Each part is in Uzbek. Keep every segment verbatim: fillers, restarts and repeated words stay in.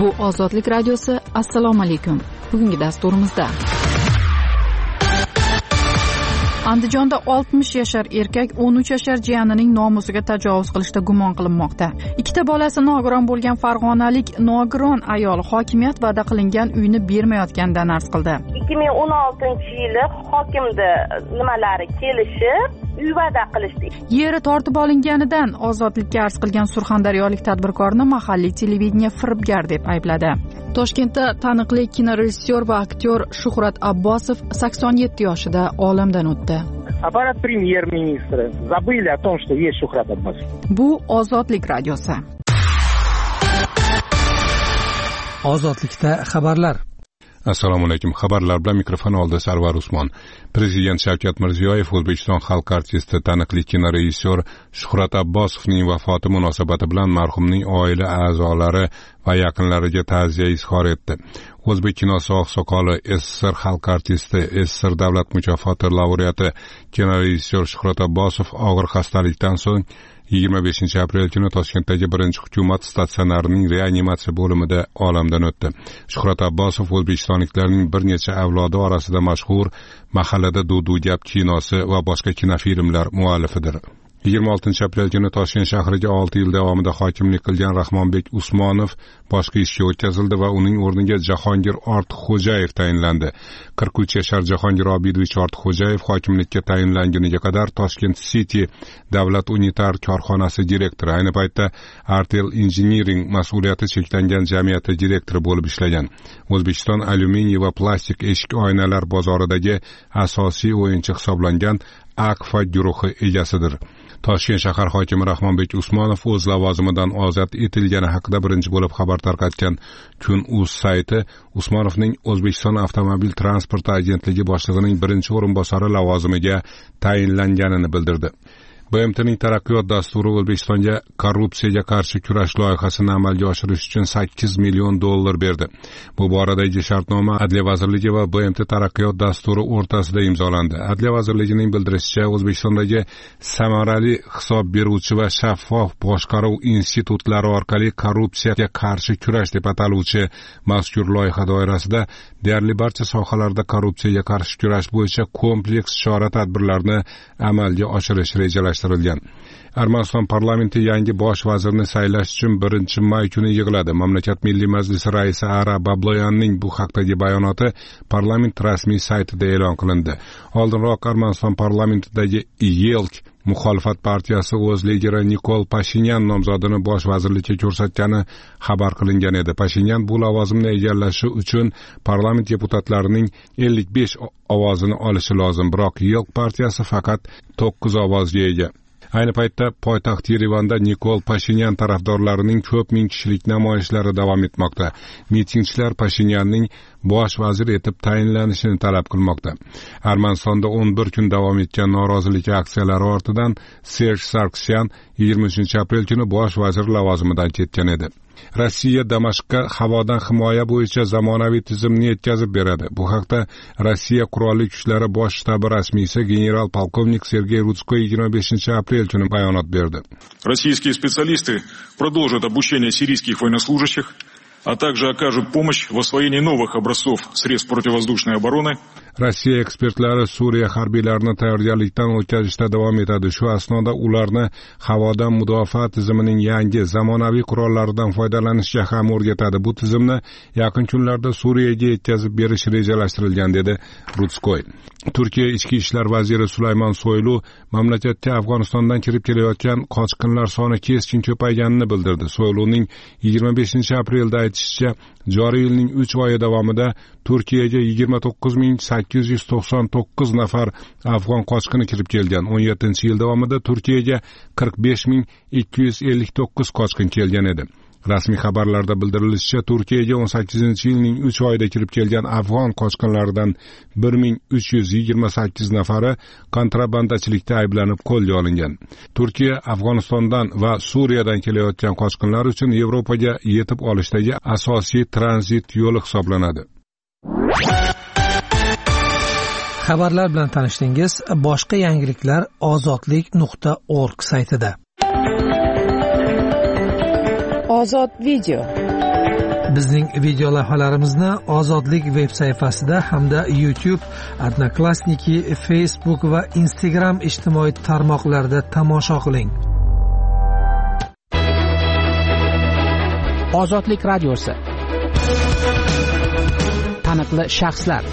Bu Ozodlik radiosi. Assalomu alaykum. Bugungi dasturimizda Andijonda oltmish yashar erkak o'n uch yashar jiyanining nomusiga tajovuz qilishda gumon qilinmoqda. Ikkita bolasi nogiron bo'lgan farg'onalik nogiron ayol hokimiyat va'da qilingan uyni bermayotganidan arz qildi. ikki ming o'n oltinchi yili hokimda nimalari kelishib uy va'da qilishdi. Yeri tortib olinganidan ozodlikka arz qilgan surxondaryolik tadbirkorni mahalliy televideniya firibgar deb aybladi. Toshkentda taniqli kinorejissyor va aktyor Shuhrat Abbosov sakson yetti yoshida olamdan o'tdi. Аппарат премьер-министра забыли о том, что есть Шухрат Аббосов. Bu Ozodlik radiosi. Ozodlikda xabarlar. Assalomu alaykum. Xabarlar bilan mikrofon oldida Sarvar Usmon. Prezident Shavkat Mirziyoyev O'zbekiston xalq artisti, taniqli kinorejissyor Shuhrat Abbosovning vafoti munosabati bilan marhumning oila a'zolari va yaqinlariga ta'ziya izhor etdi. O'zbek kinosi oqsoqoli, SSR xalq artisti, SSR davlat mukofoti laureati kinorejissyor Shuhrat Abbosov og'ir xastalikdan so'ng yigirma beshinchi aprel kuni Toshkentdagi birinchi hukumat statsionarining reanimatsiya bo'limida olamdan o'tdi. Shuhrat Abbosov o'zbekistonliklarning bir necha avlodi orasida mashhur Mahallada Dudu gap kinosi va boshqa kinofilmlar muallifidir. yigirma oltinchi aprel kuni Toshkent shahriga olti yil davomida hokimlik qilgan Rahmonbek Usmonov boshqa ishga o'tkazildi va uning o'rniga Jahongir Ortiqxo'jayev tayinlandi. qirq uch yashar Jahongir Obidovich Ortiqxo'jayev hokimlikka tayinlanguniga qadar Toshkent City davlat unitar korxonasi direktori, ayni paytda Artel Engineering mas'uliyati cheklangan jamiyati direktori bo'lib ishlagan. O'zbekiston alyuminiy va plastik eshik oynalar bozoridagi asosiy o'yinchi hisoblangan Akfa guruhi egasidir. Toshkent shahar hokimi Rahmonbek Usmonov o'z lavozimidan ozod etilgani haqida birinchi bo'lib xabar tarqatgan Kun.uz sayti Usmonovning O'zbekiston avtomobil transporti agentligi boshlig'ining birinchi o'rinbosari lavozimiga tayinlanganini bildirdi. B M T'ning taraqqiyot dasturi O'zbekistonga korrupsiyaga qarshi kurash loyihasini amalga oshirish uchun sakkiz million dollar berdi. Bu boradagi shartnoma Adliya vazirligi va B M T taraqqiyot dasturi o'rtasida imzolandi. Adliya vazirligining bildirishicha, O'zbekistondagi samarali hisob beruvchi va shaffof boshqaruv institutlari orqali korrupsiyaga qarshi kurash deb ataluvchi mazkur loyiha doirasida deyarli barcha sohalarda korrupsiyaga qarshi kurash bo'yicha kompleks chora-tadbirlarni amalga oshirish rejalashtirilgan. Armaniston parlamenti yangi bosh vazirni saylash uchun birinchi may kuni yig'iladi. Mamlakat Milliy Majlisi raisi Ara Babloyanning bu haqdagi bayonoti parlament rasmiy saytida e'lon qilindi. Oldinroq Armaniston parlamentidagi Yelk muxolifat partiyasi o'z lideri Nikol Pashinyan nomzodini bosh vazirlikka ko'rsatgani xabar qilingan edi. Pashinyan bu lavozimni egallashi uchun parlament deputatlarining ellik besh ovozini olishi lozim, biroq Yelk partiyasi faqat to'qqiz ovozga ega. Ayni paytda poytaxt Yerevanda Nikol Pashinyan tarafdorlarining ko'p ming kishilik namoyishlari davom etmoqda. Mitingchilar Pashinyanning bosh vazir etib tayinlanishini talab qilmoqda. Armanistonda o'n bir kun davom etgan norozilik aksiyalari ortidan Serj Sargsyan yigirma uchinchi aprel kuni bosh vazir lavozimidan ketgan edi. Rossiya Damashqqa havodan himoya bo'yicha zamonaviy tizimni yetkazib beradi. Bu haqda Rossiya qurolli kuchlari bosh shtabi rasmiysi general polkovnik Sergey Rudskoy yigirma beshinchi aprel kuni bayonot berdi. Российские специалисты продолжат обучение сирийских военнослужащих, а также окажут помощь в освоении новых образцов средств противовоздушной обороны. Rossiya ekspertlari Suriya harbiylarini tayyorgarlikdan o'tkazishda davom etadi. Shu asnoda ularni havodan mudofaa tizimining yangi zamonaviy qurollaridan foydalanishga ham o'rgatadi. Bu tizimni yaqin kunlarda Suriyaga yetkazib berish rejalashtirilgan, dedi Rudskoy. Turkiya ichki ishlar vaziri Sulaymon Soylu mamlakatga Afg'onistondan kirib kelayotgan qochqinlar soni keskin ko'payganini bildirdi. Soyluning yigirma beshinchi aprelda aytishicha, joriy yilning uch oyi davomida Turkiyaga yigirma to'qqiz ming sakkiz yuz to'qson to'qqiz nafar afg'on qochqini kirib kelgan. o'n yettinchi yil davomida Turkiyaga qirq besh ming ikki yuz ellik to'qqiz qochqin kelgan edi. Rasmiy xabarlarda bildirilishicha, Turkiyaga o'n sakkizinchi yilning uch oyida kirib kelgan afg'on qochqinlaridan bir ming uch yuz yigirma sakkiz nafari kontrabandachilikda ayblanib qo'lga olingan. Turkiya Afg'onistondan va Suriyadan kelayotgan qochqinlar uchun Yevropaga yetib olishdagi asosiy tranzit yo'li hisoblanadi. Xabarlar bilan tanishdingiz. Boshqa yangiliklar ozodlik nuqta org saytida. Ozod video. Bizning video lavhalarimizni Ozodlik veb sayfasida hamda YouTube, Odnoklassniki, Facebook va Instagram ijtimoiy tarmoqlarida tomosha qiling. Ozodlik radiosi. Taniqli shaxslar.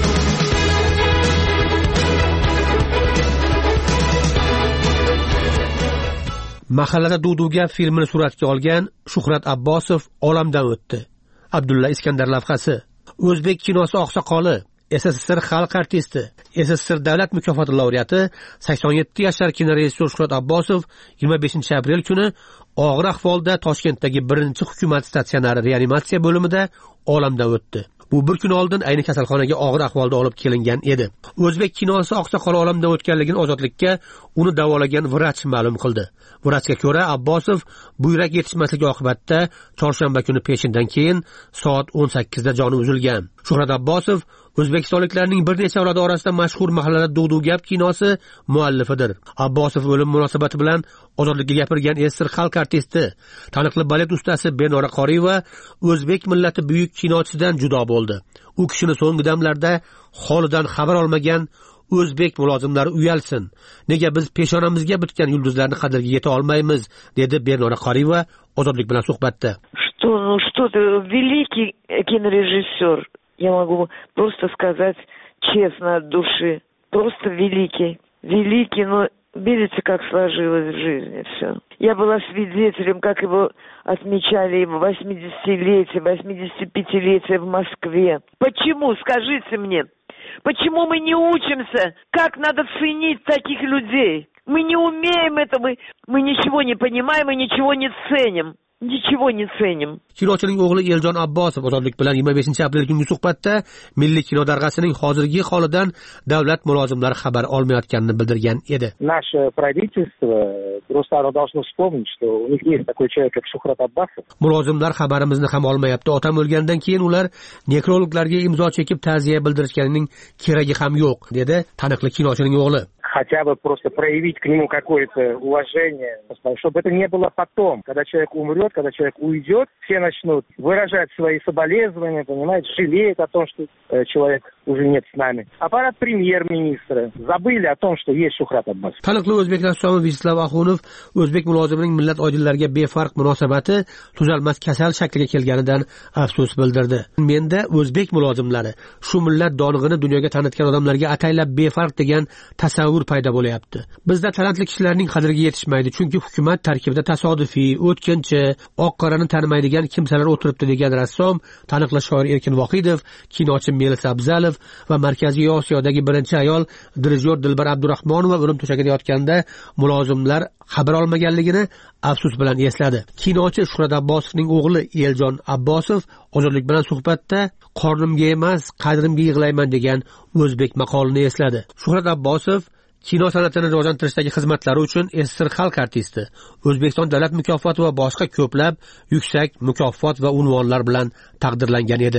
Mahallada Duduga filmini suratga olgan Shuhrat Abbosov olamdan o'tdi. Abdulla Iskandar lavhasi. O'zbek kinosi oqsoqoli, S S S R xalq artisti, S S S R davlat mukofoti laureati sakson yetti yashar kinorejissyor Shuhrat Abbosov yigirma beshinchi aprel kuni og'ir ahvolda Toshkentdagi birinchi hukumat statsionari reanimatsiya bo'limida olamdan o'tdi. Bu bir kun oldin ayni kasalxonaga og'ir ahvolda olib kelingan edi. O'zbek kinosi oqsoqoli olamdan o'tganligini Ozodlikka uni davolagan vrach ma'lum qildi. Vrachga ko'ra, Abbosov buyrak yetishmasligi oqibatida chorshanba kuni peshindan keyin soat o'n sakkizda joni uzilgan. Shuhrat Abbosov o'zbekistonliklarning bir necha avlodi orasida mashhur mahallada Dudu gap kinosi muallifidir. Abbosov o'lim munosabati bilan Ozodlikka gapirgan S S S R xalq artisti, taniqli balet ustasi Benora Qoriyeva o'zbek millati buyuk kinochisidan judo bo'ldi. U kishini so'nggi damlarda holidan xabar olmagan o'zbek mulozimlari uyalsin. Nega biz peshonamizga bitgan yulduzlarning qadriga yeta olmaymiz, dedi Benora Qoriyeva Ozodlik bilan suhbatda. Что, ну что ты, великий кинорежиссер, я могу просто сказать честно от души, просто великий, великий, но видите, как сложилось в жизни все. Я была свидетелем, как его отмечали его восьмидесятилетие, восьмидесятипятилетие в Москве. Почему, скажите мне, почему мы не учимся, как надо ценить таких людей? Мы не умеем это, мы, мы ничего не понимаем и ничего не ценим. Nичего не ценим. Kinochining o'g'li Eljon Abbosov Ozodlik bilan yigirma beshinchi aprel kungi suhbatda Milliy kino darg'asining hozirgi holidan davlat mulozimlari xabar olmayotganini bildirgan edi. Наше правительство просто оно должно вспомнить, что у них есть такой человек, как Shuhrat Abbosov. Mulozimlar xabarimizni ham olmayapti. Otam o'lgandan keyin ular nekrologlarga imzo chekib ta'ziya bildirishganining keragi ham yo'q, dedi taniqli kinochining o'g'li. Хотя бы просто проявить к нему какое-то уважение, чтобы это не было потом, когда человек умрет, когда человек уйдет, все начнут выражать свои соболезнования, понимаете, жалеют о том, что э, человек уже нет с нами. Аппарат премьер-министра забыли о том, что есть Shuhrat Abbosov. Taniqli o'zbek rassomi Vislav Axunov o'zbek mulozimining millat oydinlariga befarq munosabati tuzalmas kasal shakliga kelganidan afsus bildirdi. Menda o'zbek mulozimlari shu millat donig'ini dunyoga tanitgan odamlarga ataylab befarq degan tasavvur paydo bo'lyapti. Bizda talantli kishilarning qadriga yetishmaydi, chunki hukumat tarkibida tasodifiy, o'tkinchi, oq-qorani tanimaydigan kimsalar o'tiribdi, degan rassom, taniqli shoir Erkin Vohidov, kinochi Melis Abzalov va Markaziy Osiyodagi birinchi ayol dirijyor Dilbar Abdurahmonova o'lim to'shagida yotganda mulozimlar xabar olmaganligini afsus bilan esladi. Kinochi Shuhrat Abbosovning o'g'li Eljon Abbosov Ozodlik bilan suhbatda qornimga emas, qadrimga yig'layman degan o'zbek maqolini esladi. Shuhrat Abbosov kino san'atini rivojlantirishdagi xizmatlari uchun S S S R xalq artisti, O'zbekiston davlat mukofoti va boshqa ko'plab yuksak mukofot va unvonlar bilan taqdirlangan edi.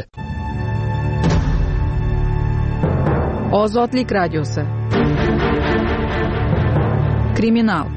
Ozodlik radiosi. Kriminal.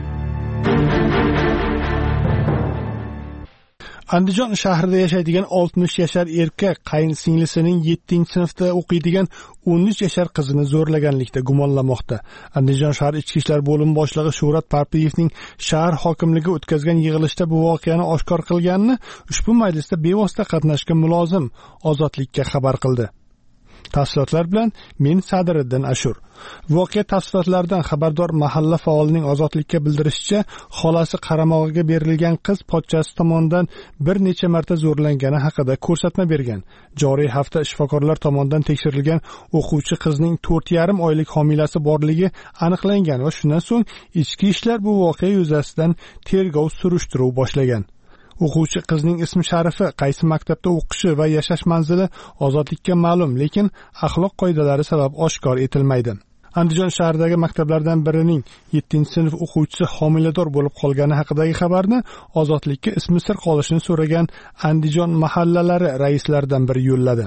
Andijon shahrida yashaydigan oltmish yashar erkak qayinsingilisining yettinchi sinfda o'qiydigan o'n uch yashar qizini zo'rlaganlikda gumonlanmoqda. Andijon shahar ichki ishlar bo'limi boshlig'i Shuhrat Parpiyevning shahar hokimligi o'tkazgan yig'ilishda bu voqeani oshkor qilganini ushbu majlisda bevosita qatnashgan mulozim Ozodlikka xabar qildi. Tafsilotlar bilan men Sadiriddin Ashur. Voqea tafsilotlaridan xabardor mahalla faolining Ozodlikka bildirishicha, xolasi qaramog'iga berilgan qiz pochchasi tomonidan bir necha marta zo'rlangani haqida ko'rsatma bergan. Joriy hafta shifokorlar tomonidan tekshirilgan o'quvchi qizning to'rt yarim oylik homilasi borligi aniqlangan va shundan so'ng ichki ishlar bu voqea yuzasidan tergov surishtiruv boshlagan. O'quvchi qizning ismi sharifi, qaysi maktabda o'qishi va yashash manzili Ozodlikka ma'lum, lekin axloq qoidalari sabab oshkor etilmaydi. Andijon shahridagi maktablardan birining yettinchi sinf o'quvchisi homilador bo'lib qolgani haqidagi xabarni Ozodlikka ismi sir qolishini so'ragan Andijon mahallalari raislaridan biri yo'lladi.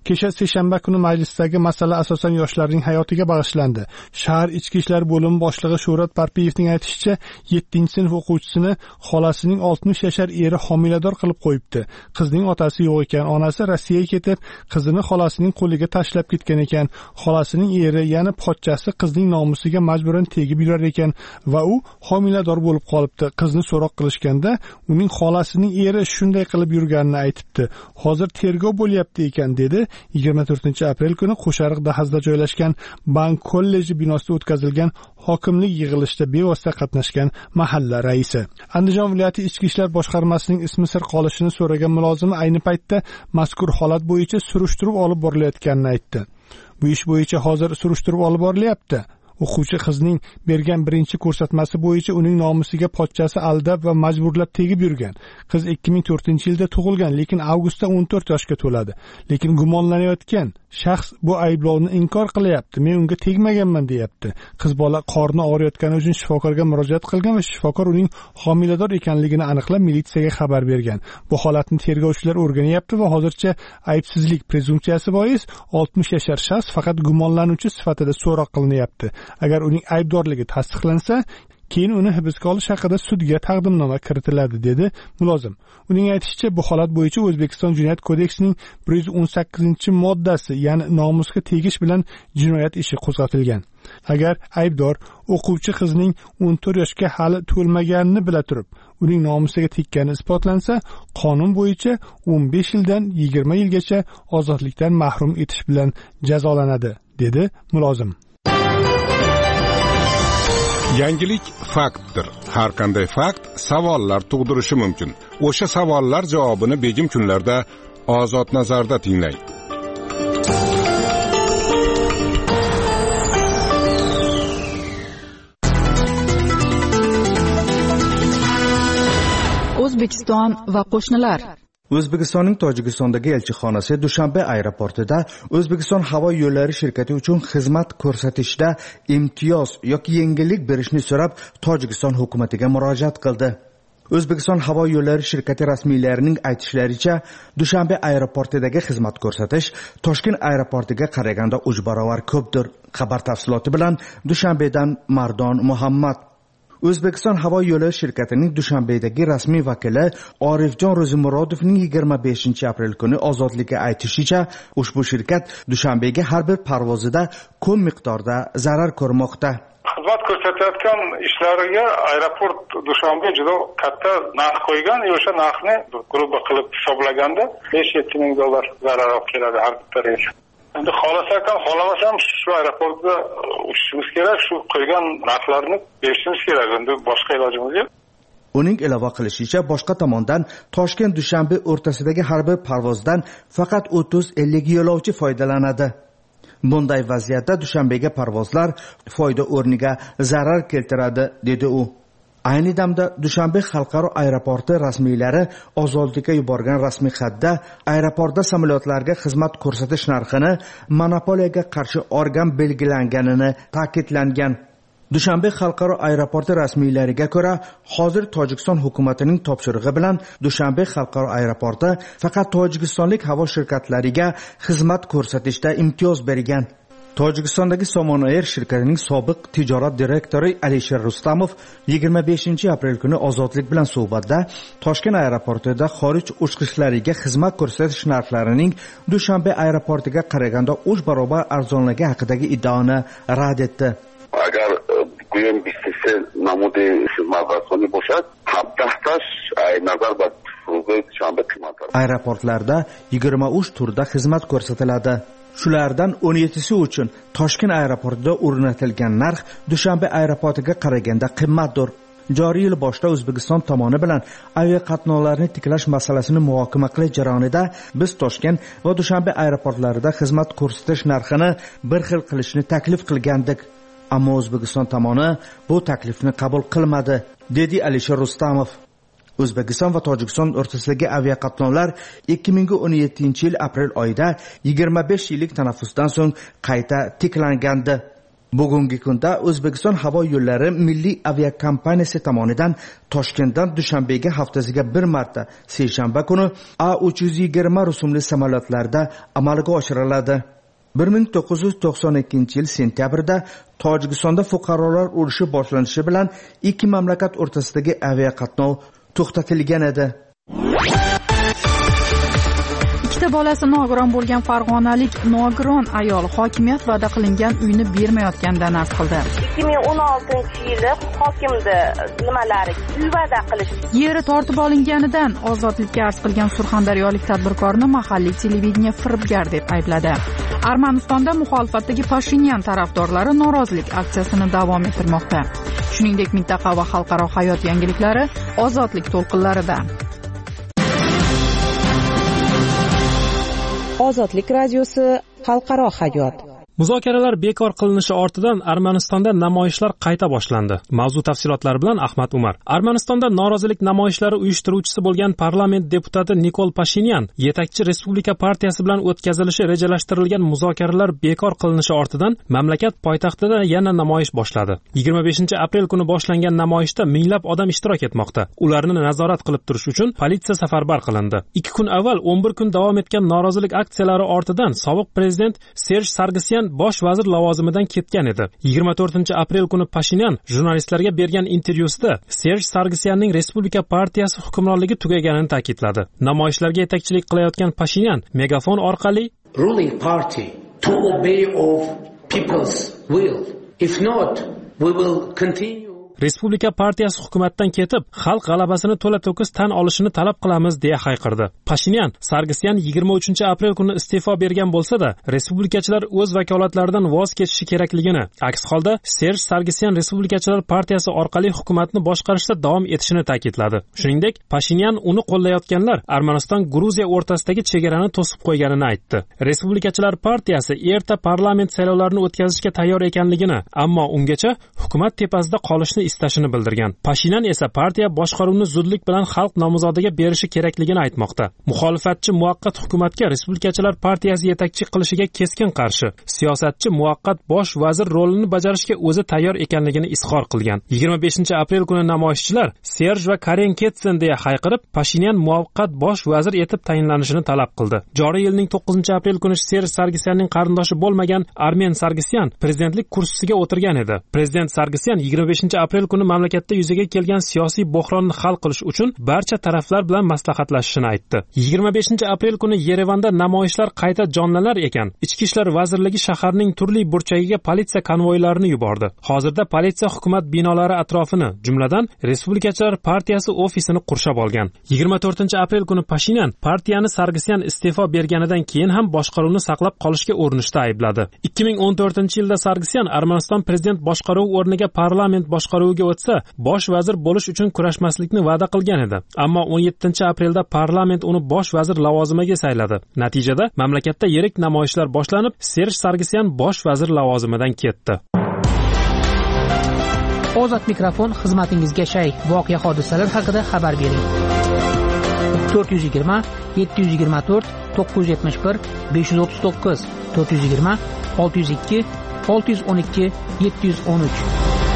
kecha seshanba kuni majlisdagi masala asosan yoshlarning hayotiga bag'ishlandi. Shahar ichki ishlar bo'limi boshlig'i Shuhrat Parpiyevning aytishicha, yettinchi sinf o'quvchisini xolasining oltmish yashar eri homilador qilib qo'yibdi. Qizning otasi yo'q ekan, onasi Rossiyaga ketib, qizini xolasining qo'liga tashlab ketgan ekan. Xolasining eri, ya'ni pochchasi qizning nomusiga majburan tegib yurar ekan va u homilador bo'lib qolibdi. Qizni so'roq qilishganda, uning xolasining eri shunday qilib yurganini aytibdi. Hozir tergov bo'lyapti ekan, dedi yigirma to'rtinchi aprel kuni Qo'shariq Dahazda joylashgan Bank kolleji binosida o'tkazilgan hokimlik yig'ilishida bevosita qatnashgan mahalla raisi. Andijon viloyati ichki ishlar boshqarmasining ismi sir qolishini so'ragan mulozimi ayni paytda mazkur holat bo'yicha surishtiruv olib borilayotganini aytdi. Bu ish bo'yicha hozir surishtiruv olib borilyapti. O'quvchi qizning bergan birinchi ko'rsatmasi bo'yicha uning nomusiga pochchasi aldab va majburlab tegib yurgan. Qiz ikki ming to'rtinchi yilda tug'ilgan, lekin avgustda o'n to'rt yoshga to'ladi. Lekin gumonlanayotgan shaxs bu ayblovni inkor qilyapti. Men unga tegmaganman, deyapti. Qiz bola qorni og'riyotgani uchun shifokorga murojaat qilgan va shifokor uning homilador ekanligini aniqlab militsiyaga xabar bergan. Bu holatni tergovchilar o'rganyapti va hozircha aybsizlik prezumpsiyasi bois oltmish yashar shaxs faqat gumonlanuvchi sifatida so'roq qilinyapti. Agar uning aybdorligi tasdiqlansa, keyin uni hibsga olish haqida sudga taqdimnoma kiritiladi, dedi mulozim. Uning aytishicha, bu holat bo'yicha O'zbekiston Jinoyat kodeksining bir yuz o'n sakkizinchi moddasi, ya'ni nomusga tegish bilan jinoyat ishi qo'zg'atilgan. Agar aybdor o'quvchi qizning o'n to'rt yoshga hali to'lmaganini bila turib, uning nomusiga tekkani isbotlansa, qonun bo'yicha o'n besh yildan yigirma yilgacha ozodlikdan mahrum etish bilan jazolanadi, dedi mulozim. Yangilik faktdir. Har qanday fakt savollar tug'dirishi mumkin. O'sha savollar javobini begim kunlarda Ozod nazarda tinglang. O'zbekiston va qo'shnilar. O'zbekistonning Tojikistondagi elchixonasi Dushanbe aeroportida O'zbekiston havo yo'llari shirkati uchun xizmat ko'rsatishda imtiyoz yoki yengillik berishni so'rab Tojikiston hukumatiga murojaat qildi. O'zbekiston havo yo'llari shirkati rasmiylarining aytishlaricha, Dushanbe aeroportidagi xizmat ko'rsatish Toshkent aeroportiga qaraganda uch barobar ko'pdir. Xabar tafsiloti bilan Dushanbedan Mardon Muhammad. O'zbekiston havo yo'llari shirkatining Dushanbedagi rasmiy vakili Orifjon Ro'zimurodovning yigirma beshinchi aprel kuni Ozodlikka aytishicha, ushbu shirkat Dushanbega har bir parvozida ko'p miqdorda zarar ko'rmoqda. Xizmat ko'rsatayotgan ishlariga aeroport Dushanbe juda katta narx qo'ygan, o'sha narxni grup qilib hisoblaganda besh yetti ming dollar zarar olib keladi har bitta reys. Endi xohlasak-ham, xohlamasam shu aeroportda uchishimiz kerak, shu qo'ygan narxlarni berishimiz kerak. Endi boshqa ilojimiz yo'q. Uning ilova qilishicha, boshqa tomondan Toshkent Dushanbe o'rtasidagi har bir parvozdan faqat o'ttiz ellik yo'lovchi foydalanadi. Bunday vaziyatda Dushanbega parvozlar foyda o'rniga zarar keltiradi, dedi u. Ayni damda Dushanbe xalqaro aeroporti rasmiylari Ozodlikka yuborgan rasmiy xatda aeroportda samolyotlarga xizmat ko'rsatish narxini monopoliyaga qarshi organ belgilanganini ta'kidlangan. Dushanbe xalqaro aeroporti rasmiylariga ko'ra, hozir Tojikiston hukumatining topshirig'i bilan Dushanbe xalqaro aeroporti faqat tojikistonlik havo shirkatlariga xizmat ko'rsatishda imtiyoz bergan. Tojikistondagi Somon Air shirkatining sobiq tijorat direktori Alisher Rustamov yigirma beshinchi aprel kuni Ozodlik bilan suhbatda Toshkent aeroportida xorij uchqishlariga xizmat ko'rsatish narxlarining Dushanbe aeroportiga qaraganda uch barobar arzonligi haqidagi iddaoni rad etdi. Agar go'yo biznesi namudi xizmat rasoni bo'lsa, habdahtash ay nazar bad Dushanbe qiymatlari. Aeroportlarda yigirma uch turda xizmat ko'rsatiladi. Shulardan o'n yettisi uchun Toshkent aeroportida o'rnatilgan narx Dushanbe aeroportiga qaraganda qimmatdir. Joriy yil boshida O'zbekiston tomoni bilan aviaqatnovlarni tiklash masalasini muhokama qilish jarayonida biz Toshkent va Dushanbe aeroportlarida xizmat ko'rsatish narxini bir xil qilishni taklif qilgandik. Ammo O'zbekiston tomoni bu taklifni qabul qilmadi, dedi Alisher Rustamov. O'zbekiston va Tojikiston o'rtasidagi aviaqatnovlar ikki ming o'n yettinchi yil aprel oyida yigirma besh yillik tanaffusdan so'ng qayta tiklangandi. bugungi kunda O'zbekiston havo yo'llari milliy aviakompaniyasi tomonidan Toshkentdan Dushanbega haftasiga bir marta seshanba kuni A uch yuz yigirma rusumli samolyotlarda amalga oshiriladi. bir ming to'qqiz yuz to'qson ikkinchi yil sentyabrda Tojikistonda fuqarolar urushi boshlanishi bilan ikki mamlakat o'rtasidagi aviaqatnov to'xtatilgan edi. Ikkita bolasi nogiron bo'lgan farg'onalik nogiron ayol hokimiyat va'da qilingan uyni bermayotganidan arz qildi. ikki ming o'n oltinchi yili hokimda nimalari uy va'da qilish. Yeri tortib olinganidan ozodlikka arz qilgan surxondaryolik tadbirkorni mahalliy televideniya firibgar deb aybladi. Armanistonda muxolifatdagi Pashinyan tarafdorlari norozilik aksiyasini davom ettirmoqda. Shuningdek, mintaqa va xalqaro hayot yangiliklari ozodlik to'lqinlarida. Ozodlik radiosi xalqaro hayot. Muzokaralar bekor qilinishi ortidan Armanistonda namoyishlar qayta boshlandi. Mavzu tafsilotlari bilan Ahmad Umar. Armanistonda norozilik namoyishlari uyushtiruvchisi bo'lgan parlament deputati Nikol Pashinyan yetakchi Respublika partiyasi bilan o'tkazilishi rejalashtirilgan muzokaralar bekor qilinishi ortidan mamlakat poytaxtida yana namoyish boshladi. yigirma beshinchi aprel kuni boshlangan namoyishda minglab odam ishtirok etmoqda. Ularni nazorat qilib turish uchun politsiya safarbar qilindi. ikki kun avval o'n bir kun davom etgan norozilik aksiyalari ortidan sobiq prezident Serj Sargsyan bosh vazir lavozimidan ketgan edi. yigirma to'rtinchi aprel kuni Pashinyan jurnalistlarga bergan intervyusida Serj Sargsyanning Respublika partiyasi hukmronligi tugaganini ta'kidladi. Namoyishlarga yetakchilik qilayotgan Pashinyan megafon orqali ruling party to obey of people's will. If not, we will continue. Respublika partiyasi hukumatdan ketib, xalq g'alabasini to'la-to'kis tan olishini talab qilamiz deya hayqirdi. Pashinyan Sargsyan yigirma uchinchi aprel kuni iste'fo bergan bo'lsa-da, respublikachilar o'z vakolatlaridan voz kechishi kerakligini, aks holda Serj Sargsyan Respublikachilar partiyasi orqali hukumatni boshqarishda davom etishini ta'kidladi. Shuningdek, Pashinyan uni qo'llayotganlar Armaniston Gruziya o'rtasidagi chegarani to'sib qo'yganini aytdi. Respublikachilar partiyasi erta parlament saylovlarini o'tkazishga tayyor ekanligini, ammo ungacha hukumat tepasida qolishni istashini bildirgan. Pashinyan esa partiya boshqaruvni zudlik bilan xalq nomzodiga berishi kerakligini aytmoqda. Muxolifatchi muvaqqat hukumatga Respublikachilar partiyasi yetakchilik qilishiga keskin qarshi. Siyosatchi muvaqqat bosh vazir rolini bajarishga o'zi tayyor ekanligini izhor qilgan. yigirma beshinchi aprel kuni namoyishchilar Serj va Karen ketsin deya hayqirib, Pashinyan muvaqqat bosh vazir etib tayinlanishini talab qildi. Joriy yilning to'qqizinchi aprel kuni Serj Sargsyanning qarindoshi bo'lmagan Armen Sargsyan prezidentlik kursisiga o'tirgan edi. Prezident Sargsyan yigirma beshinchi aprel kuni mamlakatda yuzaga kelgan siyosiy bo'hronni hal qilish uchun barcha taraflar bilan maslahatlashishini aytdi. yigirma beshinchi aprel kuni Yerevanda namoyishlar qayta jonlanar ekan, Ichki ishlar vazirligi shaharning turli burchagiga politsiya konvoylarini yubordi. Hozirda politsiya hukumat binolari atrofini, jumladan Respublikachilar partiyasi ofisini qurshab olgan. yigirma to'rtinchi aprel kuni Pashinyan partiyani Sargsyan iste'fo berganidan keyin ham boshqaruvni saqlab qolishga urinishda aybladi. ikki ming o'n to'rtinchi yilda Sargsyan Armaniston prezident boshqaruvi o'rniga parlament boshqaruviga o'tsa, bosh vazir bo'lish uchun kurashmaslikni va'da qilgan edi. Ammo o'n yettinchi aprelda parlament uni bosh vazir lavozimiga sayladi. Natijada mamlakatda yirik namoyishlar boshlanib, Serj Sargsyan bosh vazir lavozimidan ketdi. Ozod mikrofon xizmatingizga shay. Voqea hodisalar haqida xabar bering. to'rt yuz yigirma yetti yuz yigirma to'rt to'qqiz yuz yetmish bir besh yuz o'ttiz to'qqiz to'rt yuz yigirma olti yuz ikki olti yuz o'n ikki yetti yuz o'n uch.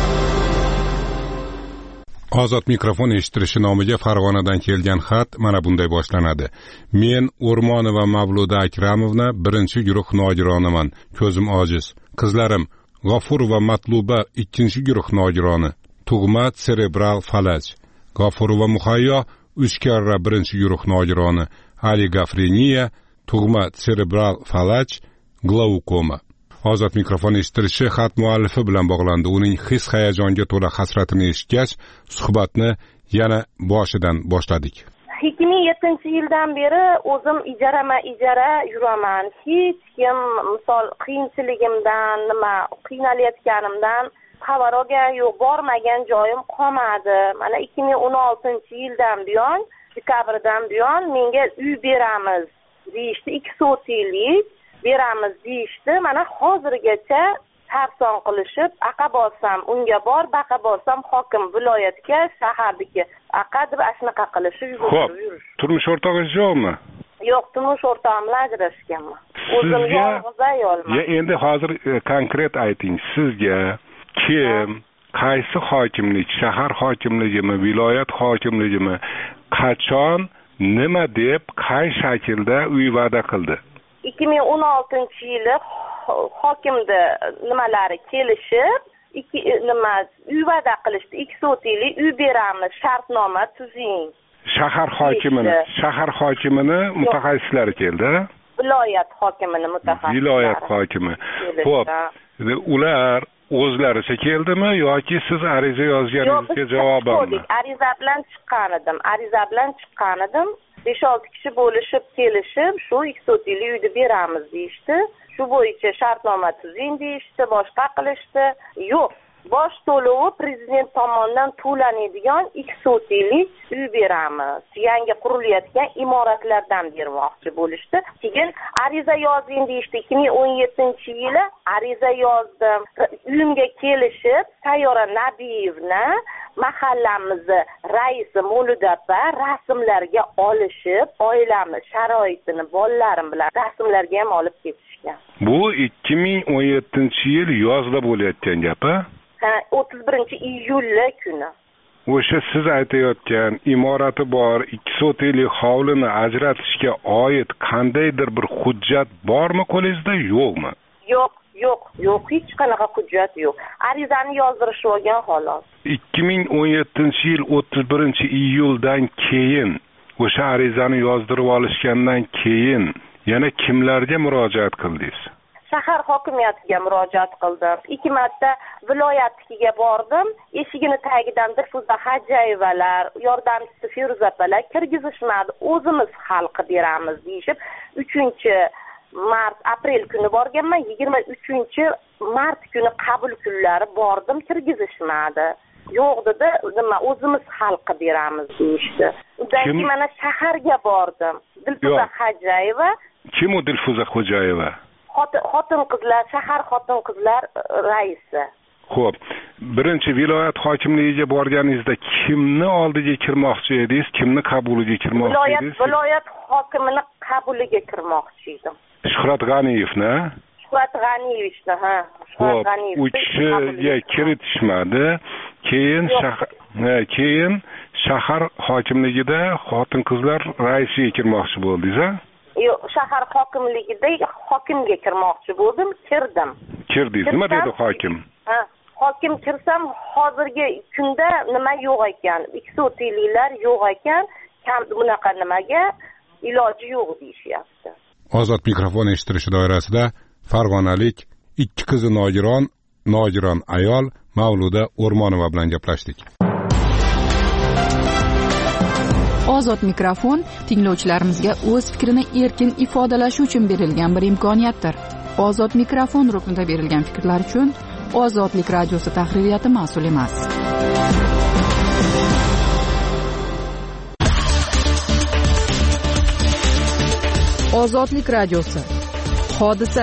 Ozod mikrofon eshittirishi nomiga Farg'onadan kelgan xat mana bunday boshlanadi. Men O'rmonova Mavluda Akramovna birinchi guruh nogironaman. Ko'zim ojiz. Qizlarim G'ofur va Matluba ikkinchi guruh nogironi. Tug'ma serebral falaj. G'ofur va Muhayyo uch karra birinchi guruh nogironi. Oligofreniya, tug'ma serebral falaj, glaukoma. Ozod mikrofon eshittirishi xat muallifi bilan bog'landi. Uning his hayajonga to'la hasratini eshitgach, suhbatni yana boshidan boshladik. ikki ming yettinchi yildan beri o'zim ijarama-ijara yuraman. Hech kim misol qiyinchiligimdan, nima qiynalayotganimdan xabar olgan yo'q, bormagan joyim qolmadi. Mana ikki ming o'n oltinchi yildan buyon, dekabrdan buyon menga uy beramiz deyishdi, ikki sotillik beramiz deyishdi. Mana hozirgacha sarson qilishib, aqa bossam unga bor, baqa bossam hokim viloyatga, shahardagi aqa deb ashnaqa qilishib yurishdi. Xo'p, turmush o'rtog'ingiz yo'qmi? Yo'q, turmush o'rtog'im bilan ajrashganman. O'zim yolg'iz ayolman. Ya endi hozir konkret ayting, sizga kim, qaysi hokimlik, shahar hokimligimi, viloyat hokimligimi, qachon, nima deb, qay shaklda uy va'da qildi? ikki ming o'n oltinchi yili hokimda nimalari kelishib, ikki nima uy va'da qilishdi, ikki so'tili uy beramiz, shartnoma tuzing. Shahar hokimini, shahar hokimini mutaxassislari keldi. Viloyat hokimini mutaxassislari. Viloyat hokimi. Xo'p, ular o'zlaricha keldimi yoki siz ariza yozganingizga javobanmi? Ariza bilan chiqqan edim. Ariza bilan chiqqan edim. besh olti kishi bo'lishib kelishib, shu ikki so'tili uyni beramiz deyishdi. Shu bo'yicha shartnoma tuzing deyishdi, boshqa qilishdi. Yo'q. Bosh to'lovi prezident tomonidan to'lanadigan ikki so'tili uy beramiz. Yangi qurilayotgan imoratlardan bermoqchi bo'lishdi. Keyin ariza yozing deyishdi. ikki ming o'n yettinchi yili ariza yozdim. Uyimga kelishib, Sayyora Nabiyevna mahallamizni raisi Mo'ludapa rasmlarga olishib, oilamiz sharoitini bolalarim bilan rasmlarga ham olib ketishgan. Bu ikki ming o'n yettinchi yil yozda bo'layotgan gap-a? Ha, o'ttiz birinchi iyul kuni. O'sha siz aytayotgan imorati bor ikki so'tili hovlini ajratishga oid qandaydir bir hujjat bormi qo'lingizda, yo'qmi? Yo'q, yo'q, yo'q, hech qanaqa hujjat yo'q. Arizani yozdirishib olgan xolos. ikki ming o'n yettinchi yil o'ttiz birinchi iyuldan keyin, o'sha arizani yozdirib olishgandan keyin yana kimlarga murojaat qildingiz? Shahar hokimiyatiga murojaat qildim. Ikki marta viloyatga bordim. Eshigini tagidan Dilfuza Hajayevalar, yordamchisi Feruza opalar kirgizishmadi. O'zimiz xalqi beramiz deyishib, uchinchi mart aprel kuni borganman. yigirma uchinchi mart kuni qabul kunlari bordim, kirgizishmadi. Yo'q dedi, nima o'zimiz xalqi beramiz deyishdi. Undan keyin mana shaharga bordim. Dilfuza Hajayeva. Kim u Dilfuza Hajayeva? Xotin qizlar, shahar xotin qizlar raisi. Xo'p, birinchi viloyat hokimligiga borganingizda kimni oldiga kirmoqchi edingiz, kimni qabuliga kirmoqchi edingiz? Viloyat viloyat hokimining qabuliga kirmoqchi edim. Shuhrat G'aniyevni? Shuhrat G'aniyevni, ha. Xo'p, u kishiga kiritishmadi. Keyin shahar keyin shahar hokimligida xotin qizlar raisiga kirmoqchi bo'ldingiz-a? Yo'q, shahar hokimligida hokimga kirmoqchi bo'ldim, kirdim. Kirdingiz, nima dedi hokim? Ha, hokim kirsam hozirgi kunda nima yo'q ekan, ikki so'tililar yo'q ekan, kam bunaqa nimaga iloji yo'q deyishyapti. Ozod mikrofon eshitilishi doirasida farg'onalik ikki qizi nogiron, nogiron ayol Mavluda O'rmonova bilan gaplashdik. Ozod mikrofon tinglovchilarimizga o'z fikrini erkin ifodalashi uchun berilgan bir imkoniyatdir. Ozod mikrofon ruknida berilgan fikrlar uchun Ozodlik radiosi tahririyati mas'ul emas. Ozodlik radiosi. Hodisa.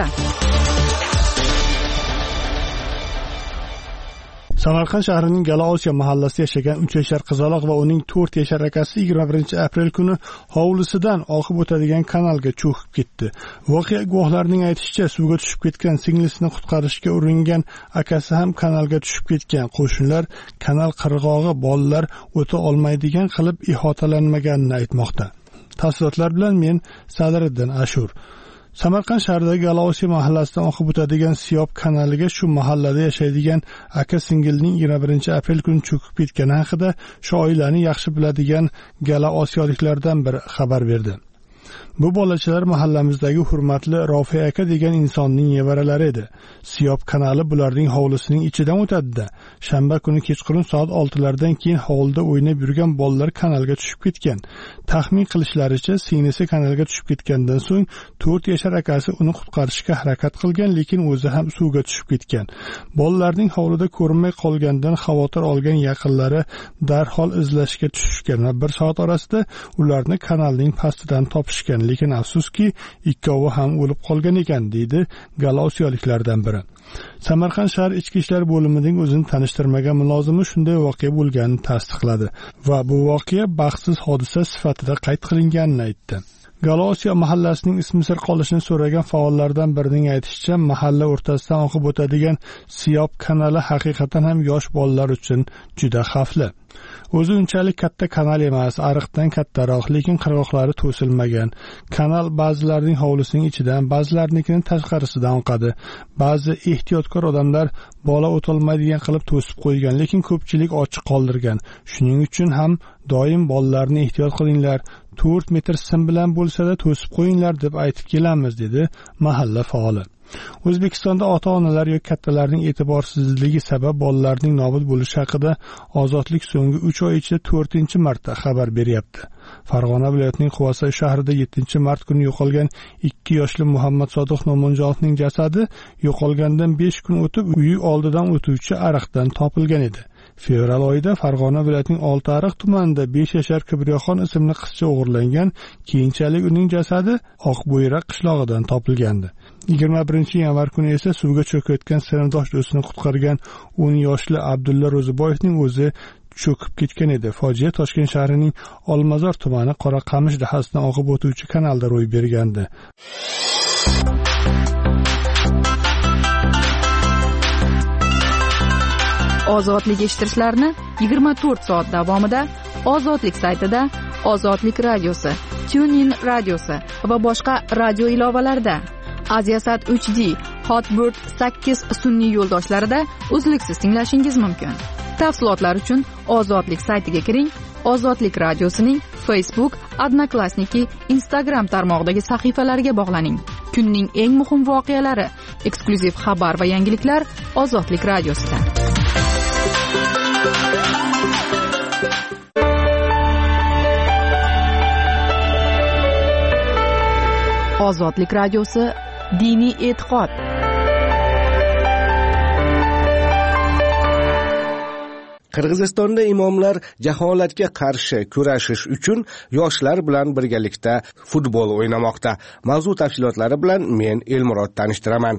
Samarqand shahrining Galaosiyo mahallasida yashagan uch yashar qizaloq va uning to'rt yashar akasi yigirma birinchi aprel kuni hovlisidan oqib o'tadigan kanalga cho'kib ketdi. Voqea guvohlarining aytishicha, suvga tushib ketgan singlisini qutqarishga uringan akasi ham kanalga tushib ketgan. Qo'shnilar kanal qirg'og'i bolalar o'ta olmaydigan qilib ihotalanmaganini aytmoqda. Tafsilotlar bilan men Sadriddin Ashur. Samarqand shahridagi Galaosiyo mahallasidan oqib o'tadigan Siyob kanaliga shu mahallada yashaydigan aka singilning yigirma birinchi aprel kuni cho'kib ketgani haqida shu oilani yaxshi biladigan galaosiyoliklardan biri xabar berdi. Bu bolachalar mahallamizdagi hurmatli Rofi aka degan insonning nevaralari edi. Siyob kanali bularning hovlisining ichidan o'tadi-da. Shanba kuni kechqurun soat oltilardan keyin hovlida o'ynab yurgan bolalar kanalga tushib ketgan. Taxmin qilishlaricha, singlisi kanalga tushib ketgandan so'ng to'rt yashar akasi uni qutqarishga harakat qilgan, lekin o'zi ham suvga tushib ketgan. Bolalarning hovlida ko'rinmay qolganidan xavotir olgan yaqinlari darhol izlashga tushishgan va bir soat orasida ularni kanalning pastidan topishgan. Lekin afsuski, ikkovi ham o'lib qolgan ekan, deydi galaosiyoliklardan biri. Samarqand shahar ichki ishlar bo'limining o'zini tanishtirmagan mulozimi shunday voqea bo'lganini tasdiqladi va bu voqea baxtsiz hodisa sifatida qayd qilinganini aytdi. Galosiya mahallasining ismi sir qolishini so'ragan faollardan birining aytishicha, mahalla o'rtasidan oqib o'tadigan Siyob kanali haqiqatan ham yosh bolalar uchun juda xavfli. O'zi unchalik katta kanal emas, ariqdan kattaroq, lekin qirg'oqlari to'silmagan. Kanal ba'zilarining hovlisining ichidan, ba'zilarining tashqarisidan oqadi. Ba'zi ehtiyotkor odamlar bola o'tolmaydigan qilib to'sib qo'ygan, lekin ko'pchilik ochiq qoldirgan. Shuning uchun ham doim bolalarni ehtiyot qilinglar, to'rt metr sim bilan bo'lsa-da to'sib qo'yinglar deb aytib kelamiz, dedi mahalla faoli. O'zbekistonda ota-onalar yoki kattalarning e'tiborsizligi sabab bolalarning nobud bo'lishi haqida Ozodlik so'nggi uch oy ichida to'rtinchi marta xabar beryapti. Farg'ona viloyatining Quvasay shahrida yettinchi mart kuni yo'qolgan ikki yoshli Muhammad Sodiq No'monjonovning jasadi yo'qolgandan besh kun o'tib uyi oldidan o'tuvchi ariqdan topilgan edi. Fevral oyida Farg'ona viloyatining Oltiariq tumanida besh yashar Kibriyoxon ismli qizcha o'g'irlangan, keyinchalik uning jasadi Oqbo'yra qishlog'idan topilgandi. yigirma birinchi yanvar kuni esa suvga cho'kayotgan sinfdosh do'stini qutqargan o'n yoshli Abdulla Ro'ziboyevning o'zi cho'kib ketgan edi. Fojia Toshkent shahrining Olmazor tumani Qoraqamish dahasidan oqib o'tuvchi kanalda ro'y bergandi. Ozodlik eshittirishlarni yigirma to'rt soat davomida Ozodlik saytida, Ozodlik radiosi, TuneIn radiosi va boshqa radio ilovalarida, Aziasat uch D, Hotbird sakkiz sun'iy yo'ldoshlarida uzluksiz tinglashingiz mumkin. Tafsilotlar uchun Ozodlik saytiga kiring. Ozodlik radiosining Facebook, Odnoklassniki, Instagram tarmog'idagi sahifalariga bog'laning. Kunning eng muhim voqealari, eksklyuziv xabar va yangiliklar Ozodlik radiosida. Ozodlik radiosi diniy e'tiqod. Qirg'izistonda imomlar jaholatga qarshi kurashish uchun yoshlar bilan birgalikda futbol o'ynamoqda. Mavzu tafsilotlari bilan men Elmurod tanishtiraman.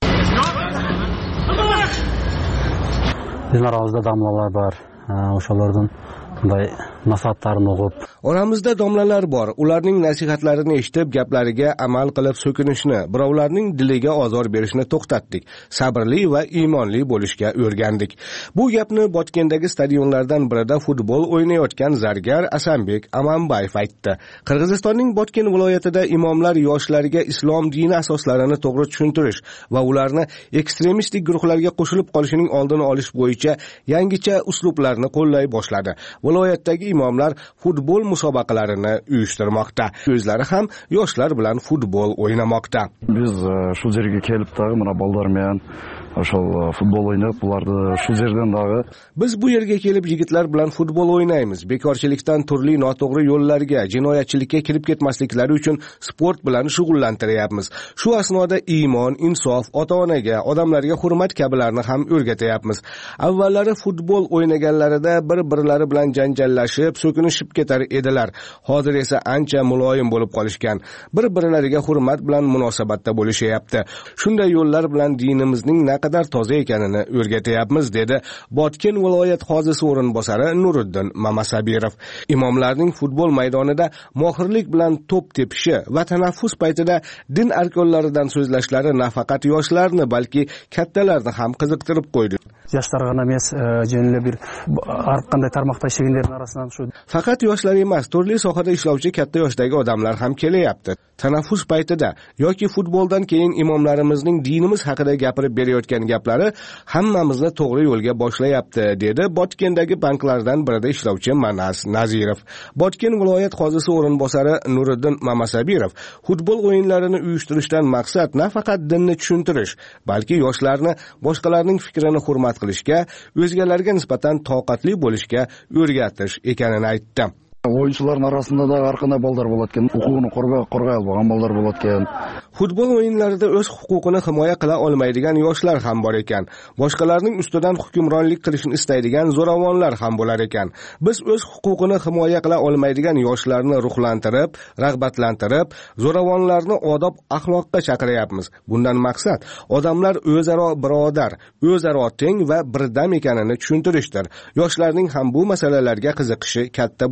Bizlar og'izda damlalar bor. O'shalardan qanday nasihatlarni o'qib. Oramizda domlalar bor. Ularning nasihatlarini eshitib, gaplariga amal qilib so'kinishni, birovlarning diliga ozor berishni to'xtatdik. Sabrli va iymonli bo'lishga o'rgandik. Bu gapni Botkendagi stadionlardan birida futbol o'ynayotgan zargar Asanbek Amanbayev aytdi. Qirg'izistonning Botken viloyatida imomlar yoshlarga islom dini asoslarini to'g'ri tushuntirish va ularni ekstremistik guruhlarga qo'shilib qolishining oldini olish bo'yicha yangicha uslublarni qo'llay boshladi. Viloyatdagi imomlar futbol musobaqalarini uyushtirmoqda. O'zlari ham yoshlar bilan futbol o'ynamoqda. Biz shu yerga kelib tag'i mana bolalarмен o'shal futbol o'ynab, ularni shu yerdan tag'i biz bu yerga kelib yigitlar bilan futbol o'ynaymiz. Bekorchilikdan turli noto'g'ri yo'llarga, jinoyatchilikka kirib ketmasliklari uchun sport bilan shug'ullantiryapmiz. Shu asnoda iymon, insof, ota-onaga, odamlarga hurmat kabilarni ham o'rgatyapmiz. Avvallari futbol o'ynaganlarida bir-birlari bilan janjallashib, so'kinishib ketar edilar. Hozir esa ancha muloyim bo'lib qolishgan. Bir-birlariga hurmat bilan munosabatda bo'lishyapti. Shunday yo'llar bilan dinimizning qadar toza ekanini o'rgatyapmiz, dedi Botken viloyat hozisi o'rinbosari Nuriddin Mamasabirov. Imomlarning futbol maydonida mohirlik bilan to'p tepishi va tanaffus paytida din arkonlaridan so'zlashlari nafaqat yoshlarni, balki kattalarni ham qiziqtirib qo'ydi. Yoshlar g'ana emas, jönli bir har qanday tarmoqda ishlaganlarning orasidan shu. Faqat yoshlar emas, turli sohada ishlovchi katta yoshdagi odamlar ham kelyapti. Tanaffus paytida yoki futboldan keyin imomlarimizning dinimiz haqida gapirib berayotgan gaplari hammamizni to'g'ri yo'lga boshlayapti, dedi Botkendagi banklardan birida ishlovchi Manas Nazirov. Botken viloyat hozisi o'rinbosari Nuriddin Mamasabirov futbol o'yinlarini uyushtirishdan maqsad nafaqat dinni tushuntirish, balki yoshlarni boshqalarning fikrini hurmat qilishga, o'zgalarga nisbatan toqatli bo'lishga o'rgatish ekanini aytdi. O'yinchilarning orasida da har qanday bolalar bo'layotgan, huquqini qo'rg'ay olgan bolalar bo'layotgan. Futbol o'yinlarida o'z huquqini himoya qila olmaydigan yoshlar ham bor ekan. Boshqalarning ustidan hukmronlik qilishni istaydigan zo'ravonlar ham bo'lar ekan. Biz o'z huquqini himoya qila olmaydigan yoshlarni ruhlantirib, rag'batlantirib, zo'ravonlarni odob axloqqa chaqiryapmiz. Bundan maqsad odamlar o'zaro birodar, o'zaro teng va birdam ekanini tushuntirishdir. Yoshlarning ham bu masalalarga qiziqishi katta bo'layapti.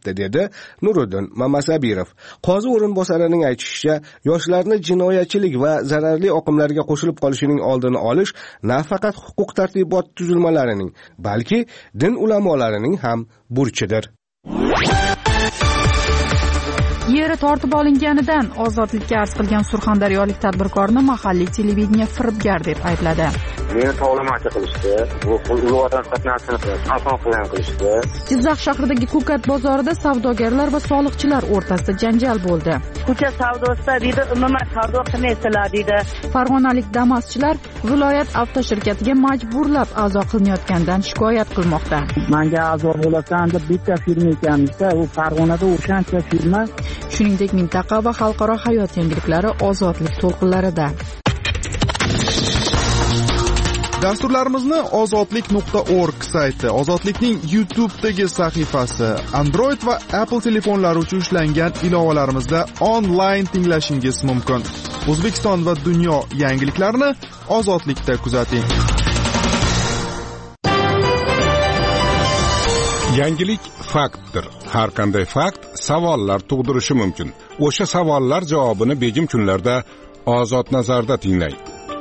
qilyapti, dedi Nuriddin Mamasabirov. Qozi o'rinbosarining aytishicha, yoshlarni jinoyatchilik va zararli oqimlarga qo'shilib qolishining oldini olish nafaqat huquq tartibot tuzilmalarining, balki din ulamolarining ham burchidir. Yeri tortib olinganidan ozodlikka arz qilgan surxondaryolik tadbirkorni mahalliy televideniya firibgar deb aybladi. Meni tovlamachi qilishdi, bu ulug' transportni ason qilgan qilishdi. Jizzax shahridagi Ko'kat bozorida savdogarlar va soliqchilar o'rtasida janjal bo'ldi. Ko'cha savdosida deydi, umuman savdo qilmaysilar deydi. Farg'onalik Damaschilar viloyat avtoshirkatiga majburlab a'zo qilinayotganidan shikoyat qilmoqda. Menga a'zo bo'lasan deb bitta firma ekanmiz-da, u Farg'onada o'shancha firma. Shuningdek, mintaqa va xalqaro hayot yangiliklari ozodlik to'lqinlarida. Dasturlarimizni ozodlik nuqta org sayti, Ozodlikning YouTube'dagi sahifasi, Android va Apple telefonlari uchun ishlangan ilovalarimizda onlayn tinglashingiz mumkin. O'zbekiston va dunyo yangiliklarini Ozodlikda kuzating. Yangilik faktdir. Har qanday fakt savollar tug'dirishi mumkin. O'sha savollar javobini begim kunlarda Ozod nazarda tinglang.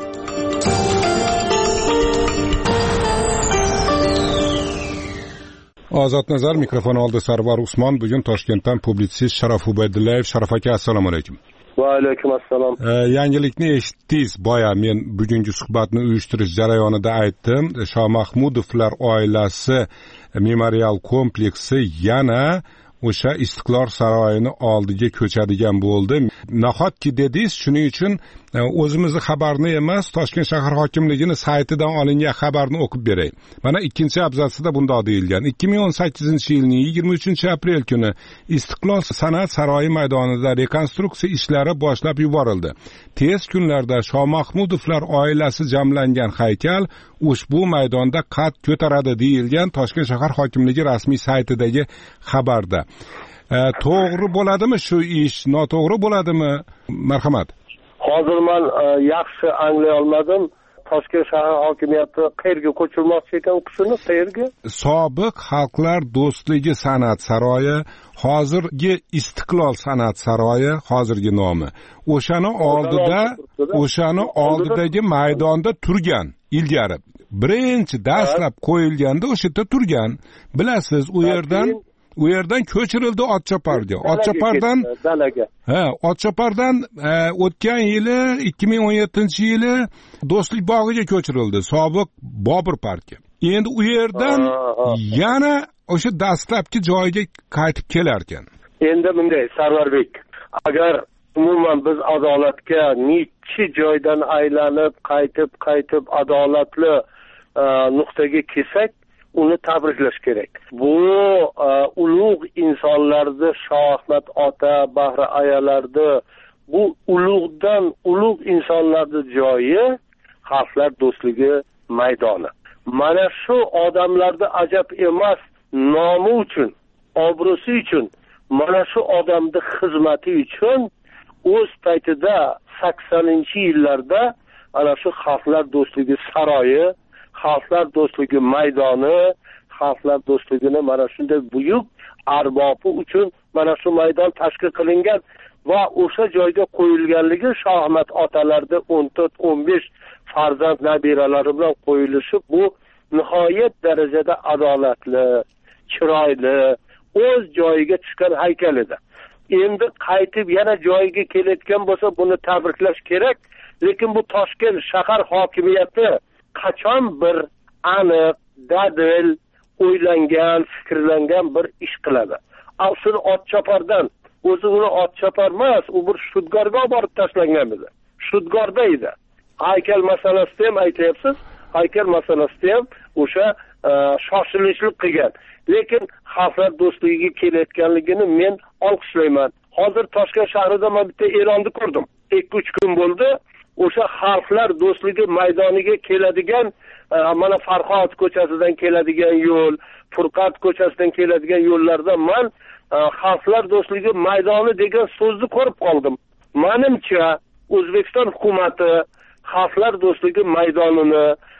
Ozod nazar mikrofon oldi Sarvar Usmon. Bugun Toshkentdan publitsist Sharof Ubaydullayev. Sharof aka, assalomu alaykum. Va alaykum assalom. E, yangilikni eshitdingiz. Boya men bugungi suhbatni uyushtirish jarayonida aytdim. Shoh Mahmudovlar oilasi memorial kompleksi yana o'sha Istiqlol saroyini oldiga ko'chadigan bo'ldi. Nahotki dedingiz, shuning uchun o'zimizni xabarni emas, Toshkent shahar hokimligining saytidan olingan xabarni o'qib beray. Mana ikkinchi abzatsida bunday deyilgan: ikki ming o'n sakkizinchi yilning yigirma uchinchi aprel kuni Istiqlol san'at saroyi maydonida rekonstruksiya ishlari boshlab yuborildi. Tez kunlarda Shoh Mahmudovlar oilasi jamlangan haykal ushbu maydonda qad ko'taradi deyilgan Toshkent shahar hokimligi rasmiy saytidagi xabarda. E, to'g'ri bo'ladimi shu ish, noto'g'ri bo'ladimi? Marhamat. Hozir men e, yaxshi anglay olmadim. Toshkent shahar hokimiyati qayerga ko'chirmoqchi ekan u kishini? Qayerga? Sobiq Xalqlar do'stligi san'at saroyi, hozirgi Istiqlol san'at saroyi, hozirgi nomi. O'shani oldida, o'shani oldidagi maydonda turgan ilgari. Birinchi dastlab qo'yilganda o'sha yerda turgan. Bilasiz, u yerdan u yerdan ko'chirildi Otchoparga. Otchopardan dalaga. Ha, Otchopardan e, o'tgan yili ikki ming o'n yettinchi yili Do'stlik bog'iga ko'chirildi, sobiq Bobur parki. Endi u yerdan yana o'sha dastlabki joyiga qaytib kelar ekan. Endi bunday Sarvarbek, agar umuman biz adolatga necha joydan aylanib, qaytib, qaytib adolatli e, nuqtaga kelsak, uni tabriklash kerak. Bu uh, ulug' insonlarni, Shoh Ahmad ota, Bahri ayalarni, bu ulug'dan ulug' insonlarning joyi Xalqlar do'stligi maydoni. Mana shu odamlarni ajab emas, nomi uchun, obro'si uchun, mana shu odamning xizmati uchun o'z paytida saksoninchi yillarda ana shu Xalqlar do'stligi saroyi, Xalqlar do'stligi maydoni, Xalqlar do'stligini mana shunday buyuk arbobi uchun mana shu maydon tashkil qilingan va o'sha joyga qo'yilganligi Shoh Ahmad otalarda o'n to'rt o'n besh farzand nabiralari bilan qo'yilishi bu nihoyat darajada adolatli, chiroyli, o'z joyiga tushgan haykal edi. Endi qaytib yana joyiga kelayotgan bo'lsa, buni tabriklash kerak, lekin bu Toshkent shahar hokimiyati qachon bir aniq, dadil, o'ylangan, fikrlangan bir ish qiladi. Asl Otchopardan, o'zi uni Otchopar emas, u bir Shudgorga borib tashlangan edi. Shudgorda edi. Haykal masalasida ham aytyapsiz, haykal masalasida ham o'sha shoshilishlik qilgan. Lekin Xalqlar do'stligiga kelayotganligini men olqishlayman. Hozir Toshkent shahrida men bitta e'lonni ko'rdim. ikki uch kun bo'ldi. O'sha Xalqlar do'stligi maydoniga keladigan, mana Farxod ko'chasidan keladigan yo'l, Furqat ko'chasidan keladigan yo'llarda men Xalqlar do'stligi maydoni degan so'zni ko'rib qoldim. Menimcha O'zbekiston hukumatı Xalqlar do'stligi maydonini,